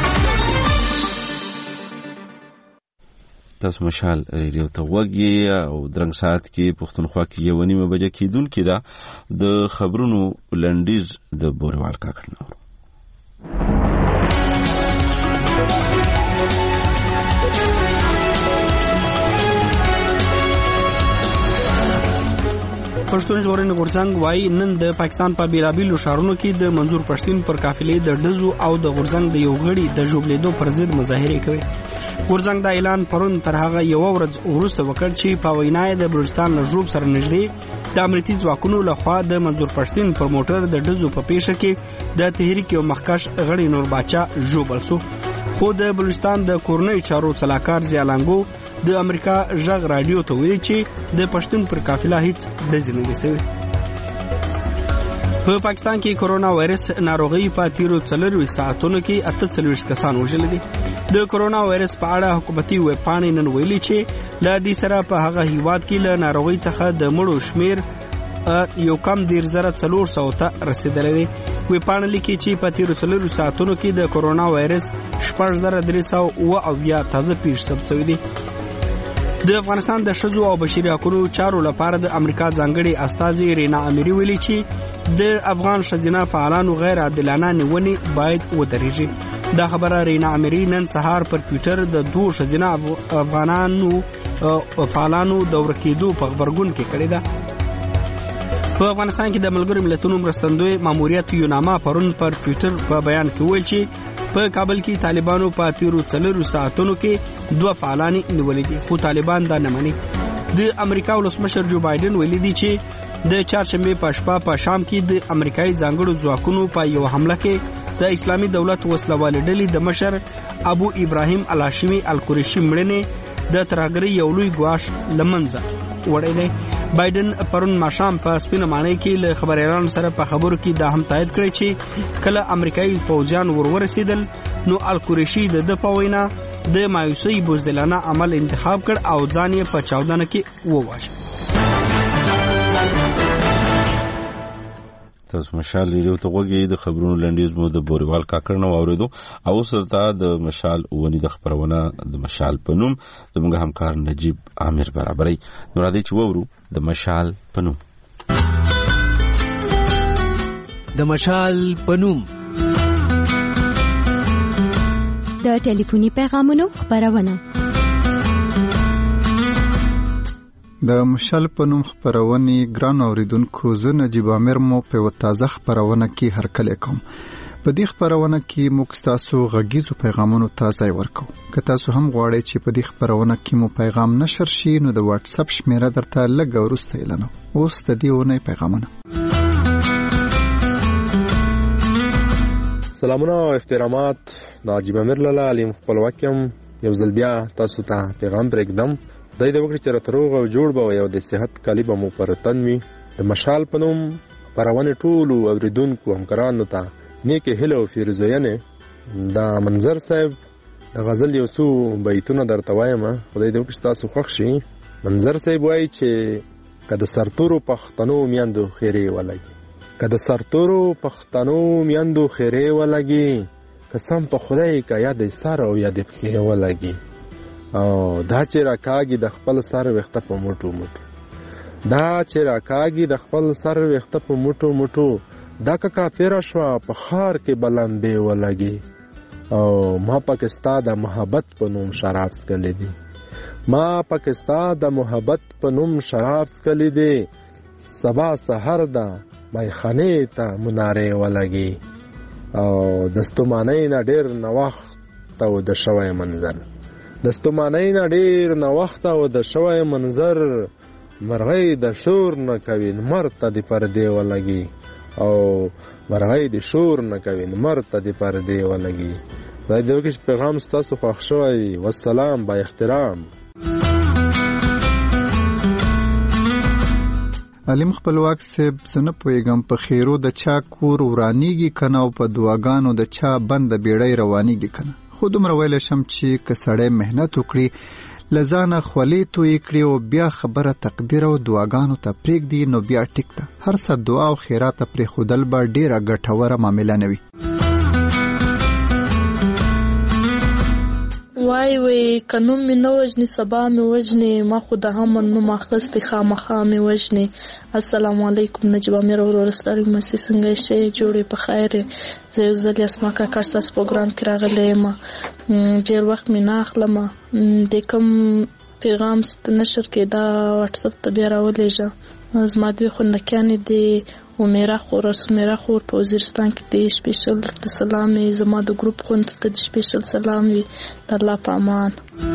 تاسو مشال ریډیو ته وګورئ او درنګ ساعت کې پښتونخوا کې 1:30 بجې کېدونکې ده د خبرونو لنډیز د بوريوال کاکړ نو. پښتون ژغورنې غورځنګ وایي نن د پاکستان په بیلابیلو ښارونو کې د منظور پښتون پر قافلې د ډزو او د غورځنګ د یو غړي د ژوبلېدو پر ضد مظاهرې کوي. غورځنګ دا اعلان پرون تر هغه یو ورځ وروسته وکړ چې په وینا یې د بلوچستان له ژوب سره نږدې د امنیتي ځواکونو لخوا د منظور پښتون پر موټر د ډزو په پیښه کې د تحریک یو مخکښ غړي نور باچا ژوبل شو. خو د بلوچستان د کورنۍ چارو سلاکار زیالانګو د امریکا ژغ رادیو ته ویلي چې د پښتون پر قافله هیڅ ډزې نه دي سوي. په پاکستان کې کرونا وایرس ناروغي په تیرو 4 ساعتونو کې 48 کسان وژل دي. د کرونا وایرس په اړه حکومتي ویب پاڼې نن ویلي چې له دې سره په هغه هیواد کې له ناروغي څخه د مړو شمیر یو کم 1400 ته رسیدلی دی. ویب پاڼه لیکي چې په تیرو 4 ساعتونو کې د کرونا وایرس 6308 تازه پیښې ثبت شوي دي. د افغانستان د ښځو او بشري حقوقو چارو لپاره د امریکا ځانګړي استازي رینا اميري ویلي چې د افغان ښځینه فعالانو غیر عادلانه نیونې باید ودرېږي. دا خبره رینا اميري نن سهار پر ټوئیټر د 2 ښځینه افغانانو فعالانو د ورکېدو په خبرګون کې کړې ده. په افغانستان کې د ملګرو ملتونو مرستندوی ماموریت یوناما پرون پر ټوئیټر په بیان کې ویل چې په کابل کې طالبانو په تیرو 4 ساعتونو کې 2 فعالان نیولې دي، خو طالبان دا نه مني. د امریکا ولسمشر جو بایدن ویلي دی چې د چهارشنبه په شپه په شام کې د امریکایي ځانګړو ځواکونو په یو حمله کې د اسلامي دولت وسلوال ډلې د مشر ابو ابراهیم الهاشمي القریشي مړینې د ترهګرۍ یو لوی ګواښ لمنځه وړی دی. بایدن پرون ماښام په سپینه ماڼۍ کې له خبريالانو سره په خبرو کې دا هم تایید کړی چې کله امریکایي پوځیان ورسېدل نو القریشي د په وینا د مایوسۍ بوزدلانه عمل انتخاب کړ او ځان یې په چاودنه کې وواژه. تاسو مشال ریډیو ته غوږی د خبرونو لنډیز مو د بوریوال کاکړ نو اوریدو او سرته د مشال ونی د خبرونه د مشال پنوم زموږ همکار نجیب عامر برابرۍ نو راځي چې وورو د مشال پنوم. د مشال پنوم د ټلیفوني پیغامونو خبرونه. د مشال پنوم خبرونی ګران اوریدونکو زه نجیب عامر مو په تازه خبرونه کې هرکلی کوم. په دې خبرونه کې موږ تاسو غږیزو پیغامونو ته ځای ورکو. که تاسو هم غواړئ چې په دې خبرونه کې مو پیغام نشر شي نو د واتس اپ شمیره درته لږ وروسته اعلانوم. اوس د دې ونې پیغامونه. سلامونه او احترامات. نجیب عامر لاله علیم خپلواکم یو ځل بیا تاسو ته پیغام پرېږدم. دای د وګړي چې راتروغ او جوړ به یو د صحت کالی به مو پر تن وي. د مشال پنوم پرونه ټولو اوریدونکو همکارانو ته نیکه هیله او فیروزوینه. دا منظر صاحب د غزل یو څو بیتونه درته وایم، خدای دې وکړي تاسو خوښ شي. منظر صاحب وایي چې که د سرتورو پښتنو میندو خیرې ولګي، که د سرتورو پښتنو میندو خیرې ولګي، قسم په خدای که یا د سر او یا د پښې ولګي، او دا چې راکاږي د خپل سر وخته په موټو موټو، دا چې راکاږي د خپل سر وخته په موټو موټو، دا که کافر شوا په خار کې بلندې ولګي، او ما پاکستا د محبت په نوم شراب سکلی دی، ما پاکستا د محبت په نوم شراب سکلی دی، سبا سحر دا مایخانې ته منارې ولګي، او دستمانۍ نه ډېر نوښت او د شوی منظر، دستمانۍ نه ډېر نوښت او د شوی منظر، مرغۍ د شور نه کوي نمر ته د پردې ولګي، او مرغۍ د شور نه کوي نمر ته د پردې ولګي. خدای دې وکړي چې پیغام ستاسو خوښ شوی. والسلام با احترام. علیم خپلواک صاحب زنه پویګم په خیرو د چا کور ورانیږي کنه او په دعاګانو د چا بند بیړۍ روانیږي کنه. خو دومره ویلی شم چې که سړی محنت وکړي لزانه خولې توی کړي او بیا خبره تقدیر او دعاګانو ته پرېږدي نو بیا ټیک ده. هر څه دعا او خیرات پرېښودل به ډېره ګټوره معامله نه وي. وای کنوم می نه وجنی سبا می وجنی ما خود هم نو ماخستی خامخا می وجنی. السلام علیکم نجیب عامر ورور ستړي مسی څنګه شي جوړې په خیر. زه یو ځل اسما کا کارساس پروګرام کې راغلی ما ډېر وخت می نه اخلم د کوم پیغام نشر کې دا واتس اپ ته بیا راولېږه. زما دوی خوندکیانې دي امیره خور سمیره خور په وزیرستان کې دي، سپیشل د سلام زما د ګروپ خوند ته د سپیشل سلام وي. د الله په امان.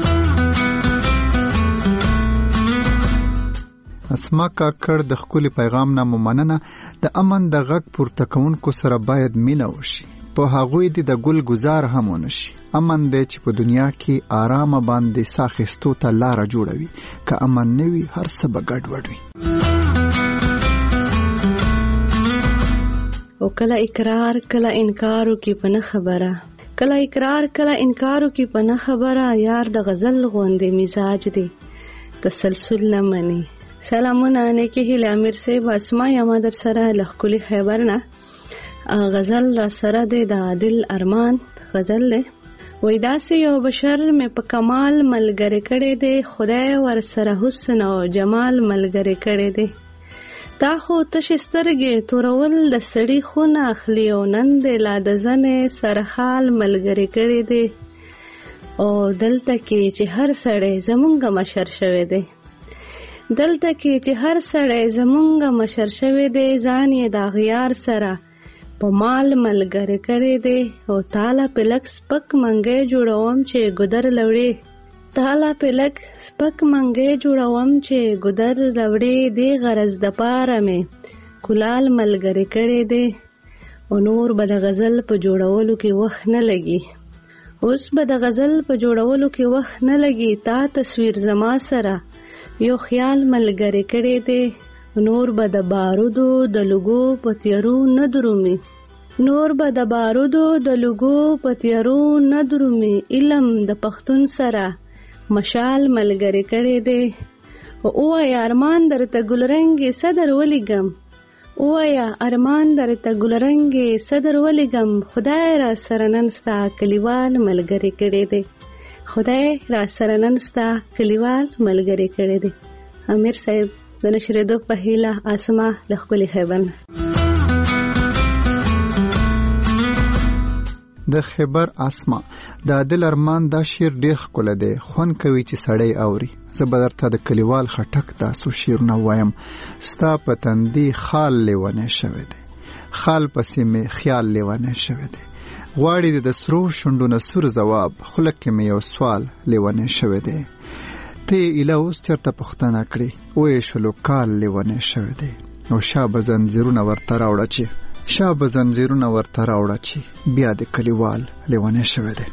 اسما کاکړ د خپل پیغام نه مننه. د امن د غږ پورته کوونکو سره باید مینه وشي، په هغوی د ګل گزار هم ونشي. امن دی چې په دنیا کې آرام باندې ساخستو ته لار جوړوي، که امن نه وي هر څه به ګډوډ وي. او کله اقرار کله انکارو کې پنه خبره، کله اقرار کله انکارو کې پنه خبره. یار د غزل غوندې مزاج دی تسلسل نه مني. سلامونه نیکی هیله امیر صاحب، اسما یما در سره لخکلی خیبر نه. غزل را سره دی د عادل ارمان غزل دی. وای داسې یو بشر مې په کمال ملګری کړی دی، خدای ور سره حسن او جمال ملګری کړی دی. تا خو تش سترګې تورول د سړي خونه اخلي، او نن دی لا د زنې سرحال ملګری کړی دی. او دلته کې چې هر سړی زمونږ مشر شوی دی، دلته کې چې هر سړی زمونږ مشر شوی دی. ځان یې د غیار سره په مال ملګری کړی دی. او تاله په لک سپک منګی جوړوم چې ګدر لوړې، تاله په لک سپک منګی جوړوم چې ګدر لوړې. دی غرض د پاره مې کلال ملګری کړی دی. او نور به د غزل په جوړولو کې وخت نه لګي، اوس به د غزل په جوړولو کې وخت نه لګي. تا تصویر زما سره یو خیال ملګری کړی دی. نور به د بارودو د لګو په تیارو نه درومي، نور به د بارودو د لګو په تیارو نه درومي. علم د پښتون سره مشال ملګری کړی دی. او یا ارمان درته ګلرنګي صدر ولیږم، او یا ارمان درته ګلرنګي صدر ولیږم. خدای را سره نن ستا کلیوال ملګری کړی دی، خدای را سره نن ستا کلیوال ملګری کړی دی. امیر صاحب د نشریدو په هیله اسما د خپل خیبر. د خیبر اسما د عادل ارمان دا شعر ډیر ښکلی دی، خوند کوي چې سړی اوري. زه به درته د کلیوال خټک داسو شعرونه وایم. ستا په تندي خال لیونی شوی دی، خال پسې مې خیال لیونی شوی دی. غواړي د سرو شونډو نه سور ځواب، خوله کې مې یو سوال لیونی شوی دی. ته ایله اوس چېرته پوښتنه کړې، ویې شلو کال لیونی شوی دی. او شا به زنځیرونه ورته راوړه چې، شا به زنځیرونه ورته راوړه چې بیا د کلیوال لیونی شوی دی.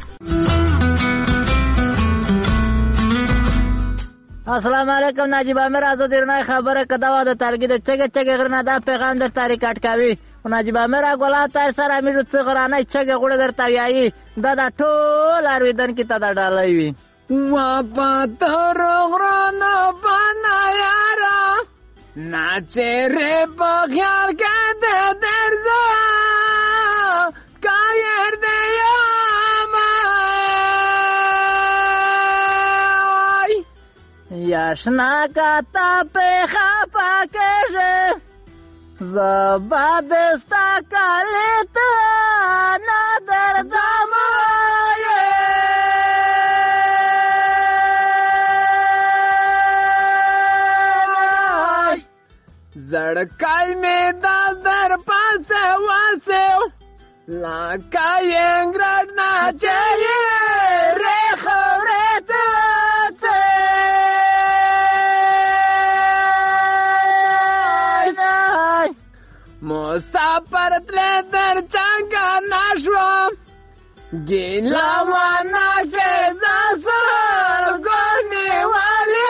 السلام علیکم ناجیب امیر، از دیرنای خبره که دوا د ترگی د چگه چگه غرنه دا پیغام در تاریکات کوي. و ناجیب امیر گلا تای سر امیرو چه غرانه چگه غوڑه در تاویایی دا دا ټول ارویدن کی تا دا ډالای وی. وپاتر غرانه پانا یارا ناچره په خیال که ده درزا کایر ده یامای یاشنا کاتا پیخا پاکشه زبادستا کالیتا نادر زمایه زړکای می دا در پاسه واسه لکای انګرډ نه چي ری خورته ته مسافر تل در څنګه نشو ګیلا وانا چې زاسر ګونی والی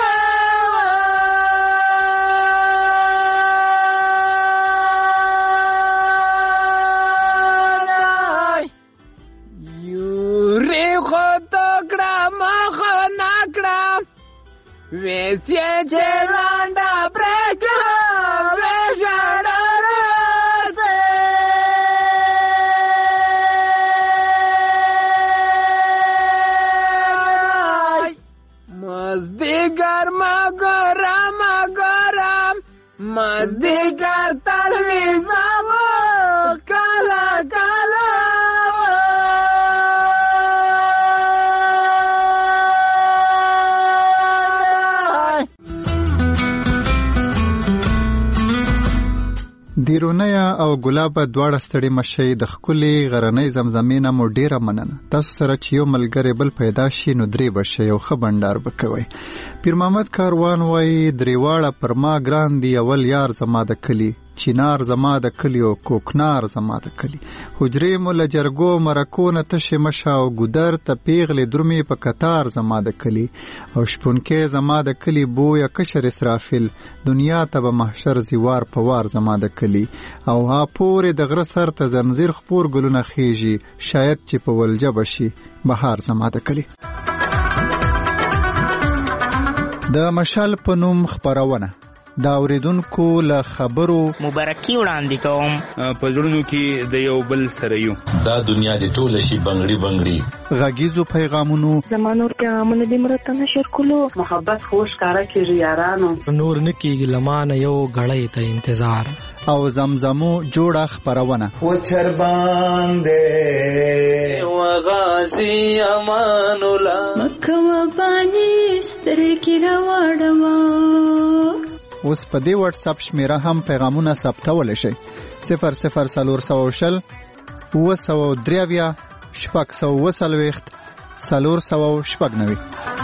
ویسیه چه لانده برکه ویشنه رسه مزدیگر مگرم مزدیگر تلویزم کلا کلا دیرونیا او ګلاب دواړه ستړي مشي د خولي غرنۍ زمزمې نه مو ډیره مننه. تاسو سره چې یو ملګری بل پیدا شي نو درې بشي یو ښه بندر وکوي. پیر محمد کاروان وای دریواړه پر ما ګران دی اول یار زما د کلی، چینار زما د کلی او کوکنار زما د کلی. حجرې مو له جرګو مرکو نه تشې مشه او ګودر ته پیغلې درومې په کتار زما د کلی. او شپونکې زما د کلی بویه کشر اسرافیل، دنیا ته به محشر زیوار په وار زما د کلی. او ها پورې د غره سر ته زنځیر خپور ګلونه خیږي، شاید چې په ولجه بشي بهار زما د کلی. د مشال په نوم خپرونه دا اوریدونکو له خبرو مبارکي وړاندې کوم. په زړونو کې د یو بل سره یو، دا دنیا دې ټوله شي بنګړي بنګړي. غږیزو پیغامونو زمانور پیغامونه دې مرته نشر کولو، محبت خوش کارا کېږي یارانو، نور نکیږي لمانه یو غړې ته انتظار. او زمزمو جوړه خپرونه و چر باندې و غازی امان الله مکه و بانی سترګې راوړم. اوس په دې واتس اپ شمیره هم پیغامونه ثبتول شي 0040 903 640 490.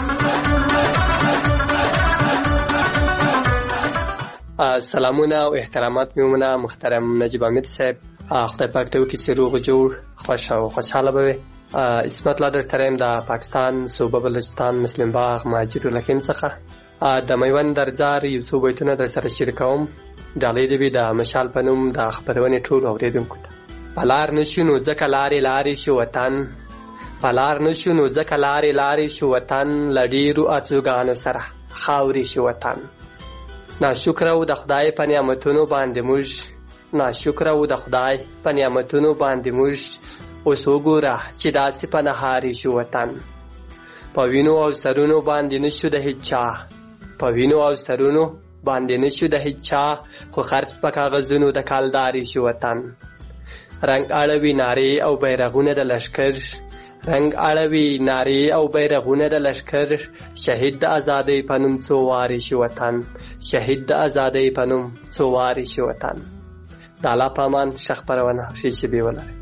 سلامونه او احترامات میومنه محترم نجیب حمید صاحب. خدای پاک ته وکړي چې روغ جوړ خوش او خوشحاله به اسمت الله در تریم د پاکستان صوبه بلوچستان مسلم باغ مهاجر الحکیم څخه د میوند درزار یو څو بیتونه در سره شریکوم. ډالۍ دې وي د مشال په نوم د خپرونې ټولو اورېدونکو ته. پلار نشو نو ځکه لارې لارې شو وطن، پلار نشو نو ځکه لارې لارې شو وطن، له ډېرو اڅوګانو سره خاورې شو وطن. ناشکره و د خدای په نعمتونو باندې موږ، ناشکره و د خدای په نعمتونو باندې موږ، اوس وګوره چې داسې په نهارې شو وطن. په وینو او سرونو باندې نشو د هیچ چا، په وینو او سرونو باندې نشو د هیچ چا، خو خرڅ په کاغذونو د کالدارې شو وطن. رنګ اړوي نارې او بیرغونه د لشکر، رنګ اړوي نارې او بیرغونه د لشکر، شهید د ازادۍ په نوم څو وارې شو وطن، شهید د ازادۍ په نوم څو وارې شو وطن. د الله په امان ښه خپرونه ښې شېبې ولرئ.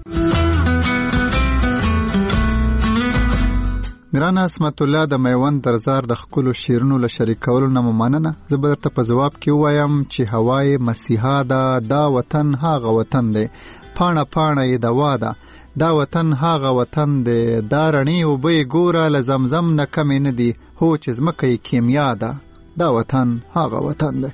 ګران عصمت الله د میوند درزار د خپلو شیرونو له شریکولو نه مننه. زه به درته په ځواب کې ووایم چې هوای مسیحا ده، دا وطن هغه وطن دی، پاڼه پاڼه یې دوا ده، دا وطن هغه وطن دی، دا رڼې اوبه یې ګوره له زمزم نه کمې نه دي، هو چې ځمکه یې کیمیا ده، دا وطن هغه وطن دی.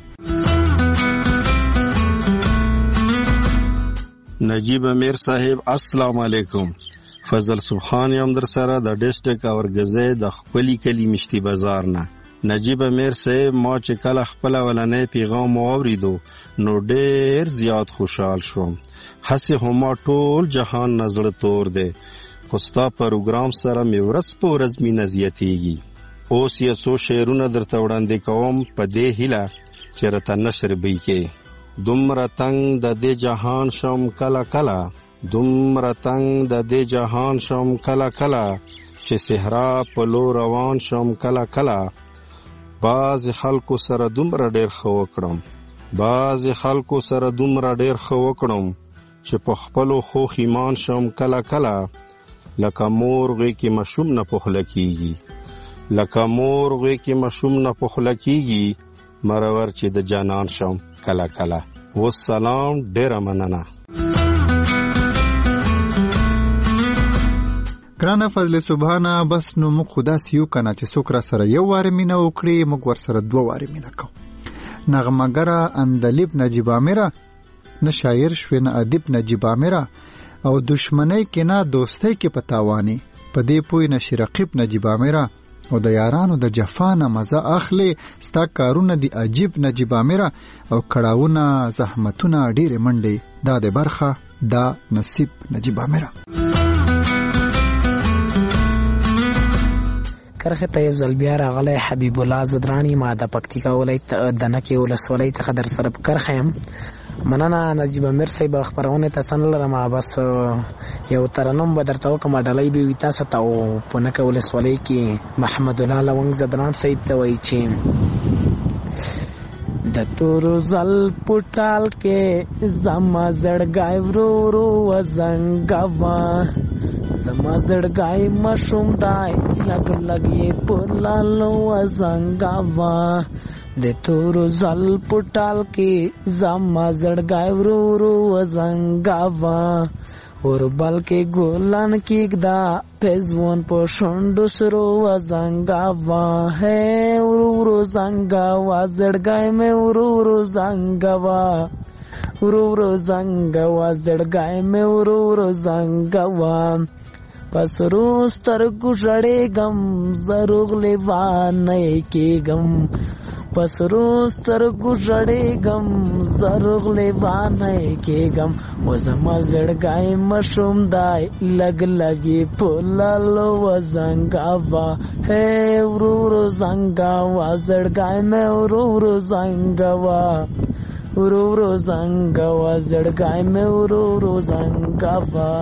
نجیب امیر صاحب السلام علیکم. فضل سبحان یم در سره د ډیسټریکټ اورګزې د خپلی کلی مشتي بازار نه. نجیب امیر صاحب ما چې کله خپل ولنې پیغام واوریدو نو ډیر زیات خوشحال شوم. هسې هما ټول جهان نظر تور دی، خو ستا پروګرام سره مې ورځ په ورځ مینه زیاتیږي. اوس یې څو شعرونه درته وړاندې کوم په دې هیله چې راته نشر به یې کې. دومره تنګ د دې جهان شم کله کله، دومره تنګ د دې جهان شم کله کله، چې صحرا په لور روان شم کله کله. بعض خلکو سره دومره ډیر ښه وکړم، بعض خلکو سره دومره ډیر ښه وکړم، چې په خپلو خوښ ایمان شم کله کله. لکه مور غوی کې مشوم نه پخله کیږي، لکه مور غوی کې مشوم نه پخله کیږي، مرور چې د جانان شم کله کله. والسلام، ډیره مننه. ګرانه فضل سبحانه، بس نو موږ خدا سیو کنه چې څوک را سره یو واره مینه وکړي، موږ ور سره دوه واره مینه کوو. نغمګره اندلیب نجیب آمیره، نه شاعر شوی نه ادیب نجیب آمیره، او دشمنی کې نه دوستی کې پتاوانی، په دې پوی نشي رقیب نجیب آمیره، او د یارانو د جفا نه مزه اخلي، ستا کارونه دی عجیب نجیب آمیره، او کړاوونه زحمتونه ډېرې منډې، دا د برخه دا نصیب نجیب آمیره. کرخه ته یو ځل بیا راغلی حبیب الله زدرانی، ما د پکتیکا ولایت د نکې ولسوالۍ څخه در سره په کرخه یم. مننه نجیب امیر صاحب، خپرونه ته څنګه لرم، بس یو ترنم به درته وکړم، ډالۍ به وي تاسو ته. او په نکې ولسوالۍ کې محمد الله لونګ زدران صاحب ته وایي چې د تورو زل پټال کې زما زړګای ورو ورو وزنګوا زما زړګای مشوم دای لګ لګي پلالو وزنګوا د تورو زل پټال کې زما زړګای ورو ورو وزنګوا اور بلکې ګولان کېږدا پېزون په شونډو سرو وزنګوا ہے ورو ورو زنګوا زړګای مې ورو ورو زنګوا ورو ورو زنګوا زړګای مې ورو ورو زنګوا پس روز سترګو ژړېږم زروغ لیوانه کېږم پس روز سترګو ژړېږم زروغ لیوانه کېږم و زما زړګی مشوم دی لګ لګي په لالو وزنګوا ہے ورو ورو زنګوا زړګی مې ورو ورو زنګوا ورو ورو زنګوا زړګی مې ورو ورو زنګوا.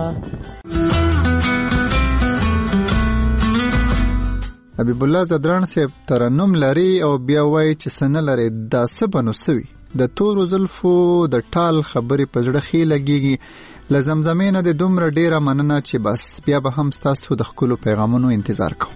حبیب الله زدران صاحب ترنم لري او بیا وایي چې سن لري دا سبنو سوي د تورو زلفو د ټال خبرې په زړه خې لګيږي لزمزمې نه د دومره ډیره مننه چې بس بیا به هم تاسو د خپل پیغامونو انتظار کوم.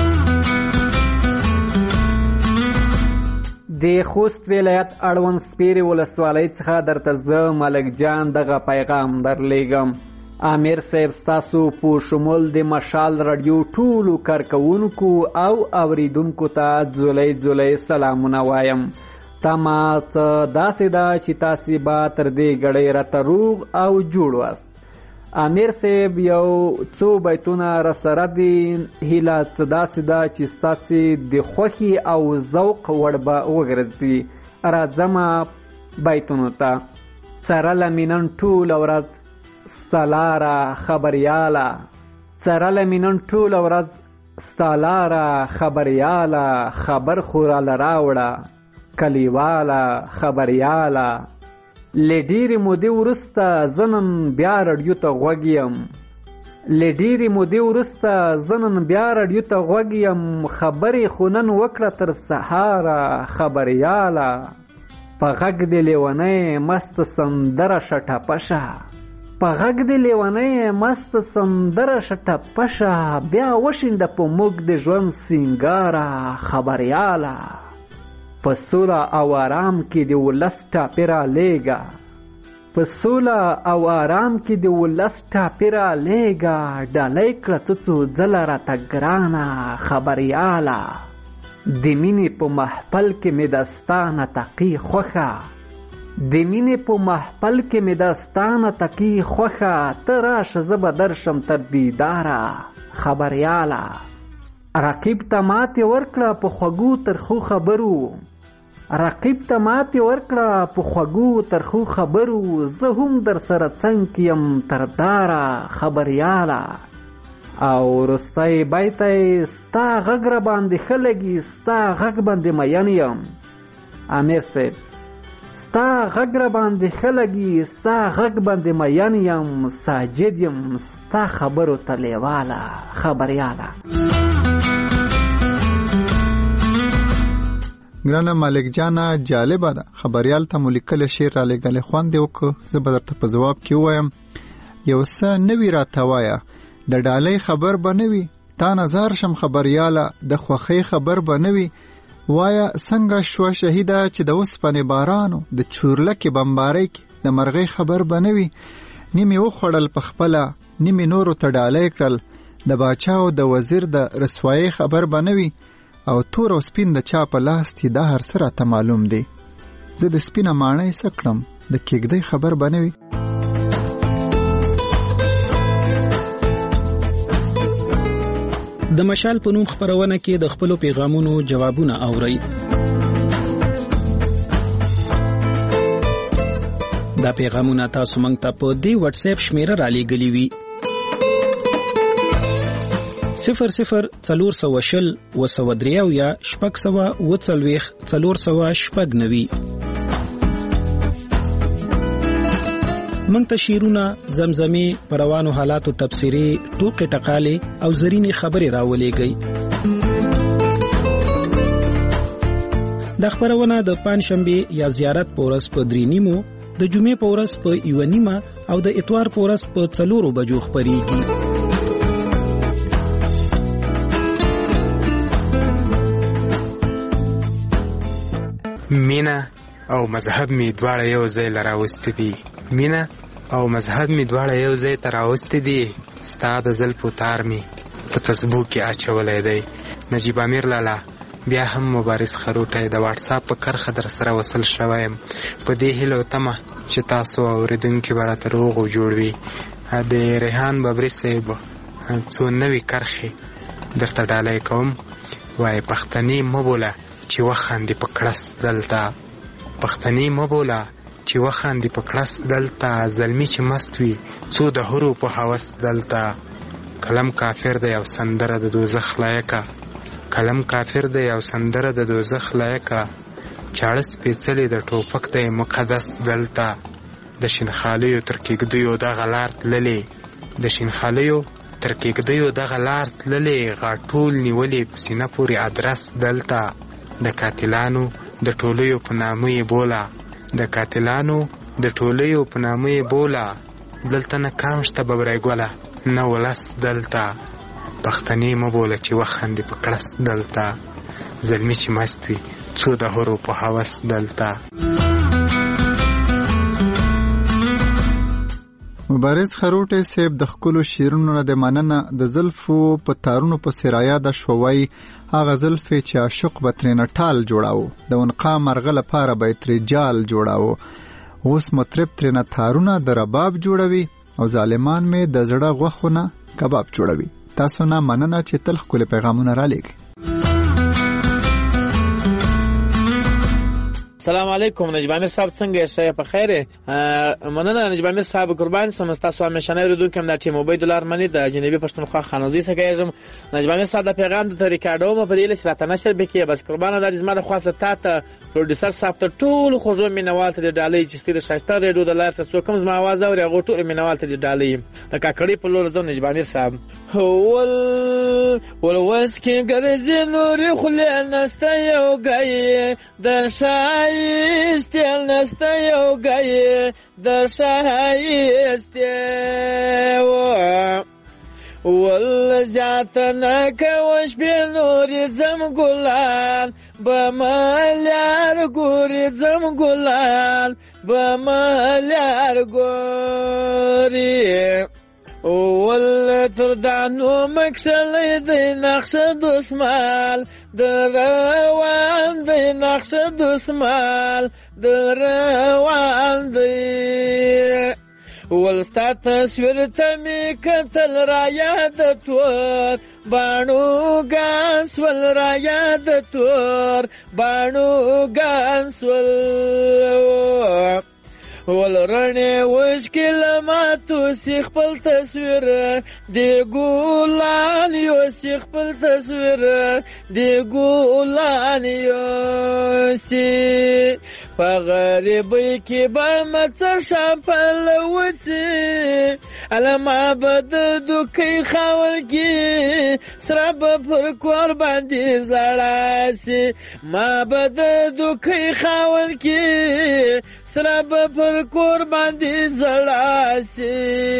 د خوست ولایت اړوند سپیرې ولسوالۍ څخه درته زه ملک جان دغه پیغام درلیږم. امیر صاحب ستاسو په شمول د مشال رادیو ټولو کارکونکو او اوریدونکو ته ځولۍ ځولۍ سلامونه وایم. تمه داسې ده چې تاسې به تر دې ګړۍ راته روغ او جوړ واست. امیر صاحب یو څو بیتونه راسره دي، هیله داسې ده چې ستاسې د خوښي او ذوق وړ به وګرځي. راځمه بیتونو ته. څرله مې نن ټوله ورځ ستالاره خبریاله، څرله مې نن ټوله ورځ ستالاره خبریاله، خبر خو راله راوړه کلیواله خبریاله. له ډېرې مودې وروسته زه نن بیا راډیو ته غوږ یم، له ډېرې مودې وروسته زه نن بیا راډیو ته غوږ یم، خبرې خو نن وکړه تر سهاره خبریاله. په غږ د لیونۍ مست سندره شټپه شه، په غږ د لیونۍ مست سندره شټپه شه، بیا وشینده په موږ د ژوند سینګاره خبریاله. په سوله او آرام کې د ولس ټاپې رالیږه، په سوله او آرام کې د ولس ټاپې رالیږه، ډالۍ کړه څو ځله راته ګرانه خبریاله. د مینې په محفل کې مې دستانه تقي خوښه، د مینې په محفل کې مې دستانه تقي خوښه، ته راشه زه به درشم تر دیداره خبریاله. رقیب ته ماتې ورکړه په خوږو ترخو خبرو، رقیب ته ماتې ورکړه په خوږو ترخو خبرو، زه هم در سره څنګ یم تر داره خبریاله. او وروستی بیت یې ستا غږ را باندې ښه لګي، ستا غږ باندې مین یم. امیر صاحب ستا غږ را باندې ښه لګي، ستا غږ باندې مین یم، ساجد یم ستا خبرو ته لیواله خبریاله. ګرانه مالک جانا جالبه ده، خبریال ته مو لیکلی شعر را لېږلی، خوند یې وکړو. زه به درته په ځواب کې ووایم یو څه نوي راته وایه، د ډالۍ خبر به نه وي، تا نظر شم خبریاله، د خوښۍ خبر به نه وي. وایه څنګه شوه شهیده چې د اوسپنې بارانو د چورلکې بمبارۍ کې د مرغۍ خبر به نه وي. نیمې وخوړل په خپله، نیمې نورو ته ډالۍ کړل، د باچا او د وزیر د رسوایۍ خبر به نه وي. او تور او سپین د چا په لاس دي دا هر څه راته معلوم دی، زه د سپینه ماڼۍ څه کړم د کېږدۍ خبر به نه وي. د مشال په نوم خپرونه کې د خپلو پیغامونو جوابونه اورئ. دا پیغامونه تاسو موږ ته په دې واتس اپ شمیره را لېږلي وي 0040 203 یا 640 490. موږ ته شعرونه، زمزمې، پروانو حالاتو تبصرې، ټوکې ټقالې او زرینې خبرې راولېږئ. د خبرونه د پنځشنبه یا زیارت په ورځ په 3:30 د جمعې په ورځ په 1:30 او د اتوار په ورځ په 4 بجو خبريږي. مینا او مذهب می دواړه یو ځای لراوستي دي. مینا او مذهب می دواړه یو ځای تراوستي دي. ستاد زلفو تار می په تسبو کې اچولې دی. نجیب امیر لالا بیا هم مبارز خروټه د واتس اپ په کرخه در سره وصل شوایم. په دې هیله تمه چې تاسو اوریدونکو برات روغ او جوړ وي. د ریحان ببري صاحب څو نوې کرخه درته ډالۍ کوم. وای پښتني مبوله چې وخاندې په کړس دلته. پښتني مبوله چې وخاندې په کړس دلته. زلمی چې مست وي څو د هرو په هوس دلته. کلم کافر دی او سندره د دوزخ لایقه. کلم کافر دی او سندره د دوزخ لایقه. چاړه سپېڅلې د ټوپک دی مقدس دلته. د شینخالیو تر کېږدیو دغه لار تللې. د شینخالیو تر کېږدیو دغه لار تللې. غاټول نیولې په سینه پورې ادرس دلته. د قاتلانو د ټولیو په نامه یې بوله. د قاتلانو د ټولیو په نامه یې بوله. دلته نه کام شته ببرای ګوله نه ولس دلته. پښتني مبوله چې وخاندې په کړس دلته. زلمی چې مست وي څو د هرو په هوس دلته. مبارز خروټه صاحب د خپلو شیرونو نه د مننه د زلفو په تارونو په سرایا د شووي هغه زلفې چې عاشق بترینه ټال جوړاو. د ونقا مرغه لپاره به ترجال جوړاو. اوس مطرب ترینه تارونه د رباب جوړوي او ظالمان می د زړه غوخونه کباب جوړوي. تاسو نه مننه چې تل خپل پیغامونه را لېږئ. السلام علیکم نجیب امیر صاحب څنګه یې په خیر مننه نجیب امیر صاحب قربان سم تاسو همیشنه ورودونکو د ټیم عبید الله ارمنی د جنوبي پښتونخوا خانوزي څخه یم نجیب امیر صاحب د پیغام د ریکارډو مو په دې لسه راته نشر بکې بس قربان د زما د خاصه ته پروډوسر صاحب ته ټول خوږو مینوال ته د ډالۍ چې ستاره شایسته ریډیو د لار څخه کوم زما आवाज اوري هغه ټول مینوال ته د ډالۍ د کاکړی په لور ځو نجیب امیر صاحب ول وس کې ګرځي نور خلې نسته یو غي د استل نسته یو غي در شایسته ول ذاتنا کوش به نور زم ګلان بمالار ګوري زم ګلان بمالار ګوري ول تر دانو مکشلې د نقشه دسمال دروان دی نقش دسمال دروان دی ولستا تصویر تمی کتل را یادتور بانو گانسول را یادتور بانو گانسول ولرنه وشکل ما تو سیخ پل تصویر دی ګولان یو سیخ پل تصویر دی ګولان یو سی په غریبۍ کې به مڅ شپل وڅی علما بد دوکې خاول کې سره پر کور باندې زړاسي ما بد دوکې خاول کې سره پر کور باندې زړاسي.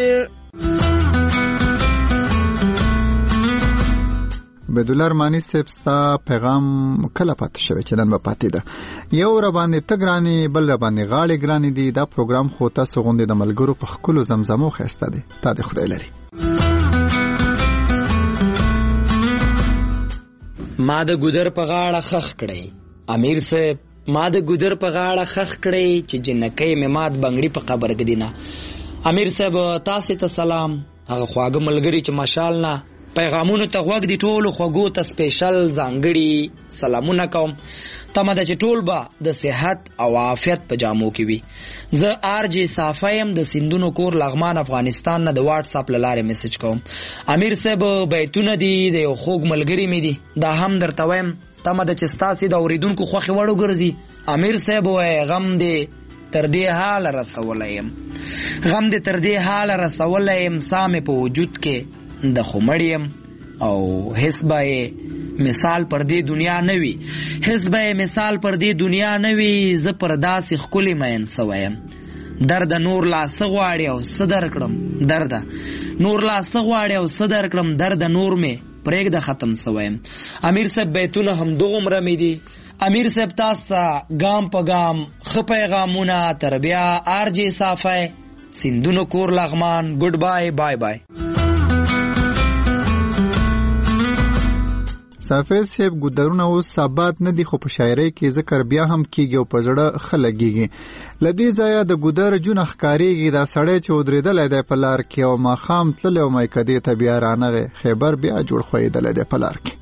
عبدالله ارمانی صاحب ستا پیغام کله پاتې شوی چې نن به پاتې ده یو را باندې تګرانی بل را باندې غاړې ګرانی دي دا پروګرام خو تاسو غوندې د ملګرو په خپلو زمزمو ښایسته دی تا دې خدای لري. ما د ګودر په غاړه خخ کړی امیر صاحب ما د ګودر په غاړه خخ کړی چې جنکۍ مې مات بنګړي په قبر ګدینه. امیر صاحب تاسو ته سلام هغه خواږه ملګری چې ماشال نه پیغامونو ته غوږ دی ټولو خوږو ته سپیشل ځانګړي سلامونه کوم. تمه ده چې ټول به د صحت او عافیت په جامو کې وي. زه آرجی صافیم د سندونو کور لغمان افغانستان نه د واتس اپ لاره میسج کوم. امیر صاحب بیتونه دي د یو خوږ ملګری مې دي دا هم درته وایم تمه ده چې ستاسو د اوریدونکو خوښي وړو ګرځي. امیر صاحب وای غم دی تر دې حال رسولایم غم دې تر دې حال رسولایم سامې په وجود کې د خمړیم او حسبه مثال پر دې دنیا نه وي، هیڅ به مثال پر دې دنیا نه وي. زه پر داسې ښکلې مین سوی یم. درده نور لا څه غواړې او څه درکړم، درده نور لا څه غواړې او څه درکړم، درده نور مې پرېږده ختم سوی یم. امیر صاحب بیتونه همدغومره مې دي. امیر صاحب تاسو ته ګام په ګام ښه پیغامونه، تر بیا آرجې صافی سیندونو کور لغمان. ګډ بای بای بای. صافی صاحب ګودرونه اوس ثابت نه دي، خو په شاعرۍ کې ذکر بیا هم کیږي او په زړه ښه لګیږي. له دې ځایه د ګودر جونه ښکارېږي، دا سړی چې ودرېدلی دی په لار کې او ماښام تللی او میکدې ته بیا رانغی، خیبر بیا جوړ ښویېدلی دی په لار کې.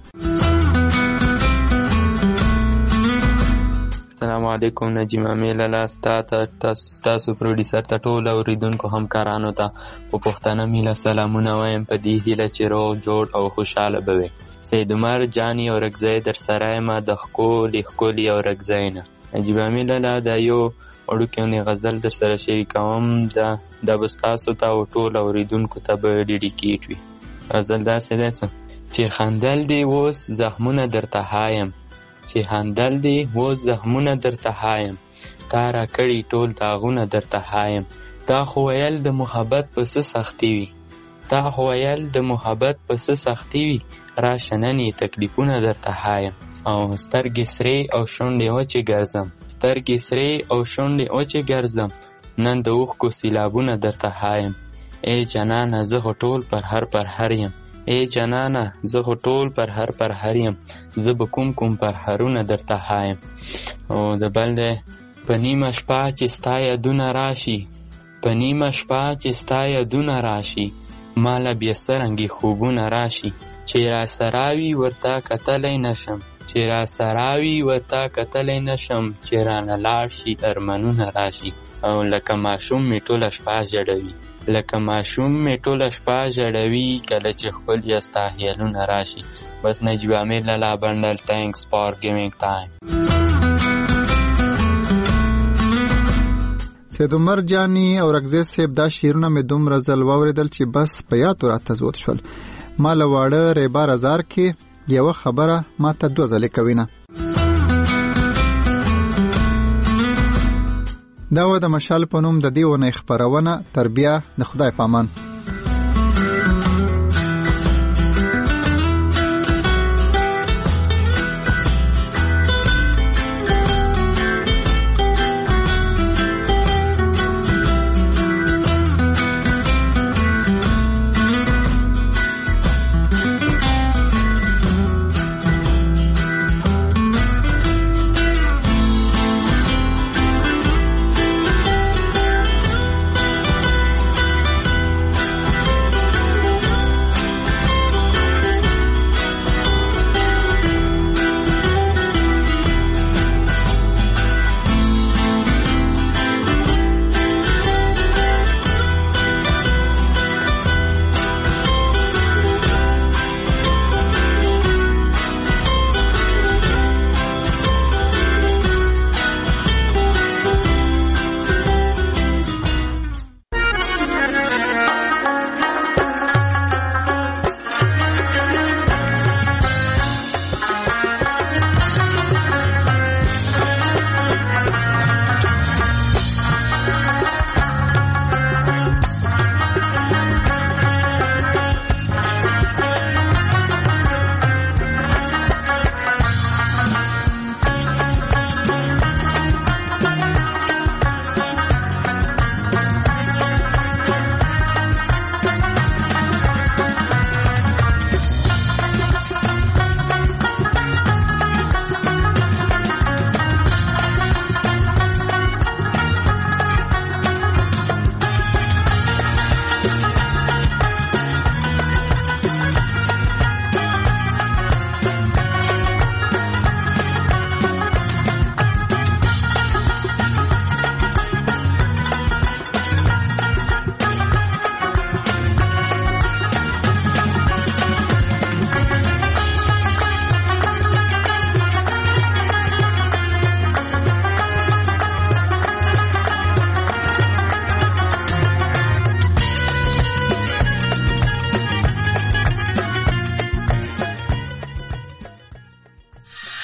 السلام علیکم نجیب امیر لاله، ستاسو پروډیسر ته ټول اوریدونکو همکارانو ته په پښتنه میله سلامونه وایم، په دې هیله چې روغ جوړ او خوشحاله به وئ. سید عمر جاني اورکزی در سره یم د ښکلي اورکزی نه. نجیب امیر لاله دا یو وړوکی غزل در سره شریکوم، دا به ستاسو ته او ټول اوریدونکو ته به ډیډیکیټ وي. غزل داسې دی چې خندل دې اوس زخمونه درته هایم، چې خندل دې اوس زخمونه درته هایم، تا را کړي ټول داغونه درته هایم. تا خو ویل د محبت په څه سختي وي، تا خو ویل د محبت په څه سختي وي، راشه نن یې تکلیفونه درته هایم. او سترګې سرې او شونډې وچې ګرځم، سترګې سرې او شونډې وچې ګرځم، نن د اوښکو سیلابونه درته هایم. ای جانانه زه خو ټول پر هر یم، ای جانانه زه خو ټول پر هر یم، زه به کوم پر هرونه درته هایم. او د بل دی په نیمه شپه چې ستا یادونه راشي، په نیمه شپه چې ستا یادونه راشي، ماله بیا څرنګې خوبونه راشي، چې را سراوي ورته کتلی نشم، چې را سراوي ورته کتلی نشم، چې رانه لاړ شي ارمانونه راشي. او لکه ماشوم مې ټوله شپه ژړوي، لکه ماشوم مې ټوله شپه ژړوي، کله چې ښکلي ستا خیالونه راشي. بس نجیب امیر لاله بنډل، thanks for giving time. سید عمر جاني او رکزی صاحب دا شعرونه مې دومره ځل واورېدل چې بس په یاد راته زود شول. ما له واړه ریبار ازار کې یوه خبره ما ته 2 ځلې کوي نه. دا و د مشال په نوم د دې ونې خپرونه. تر بیا د خدای په امان.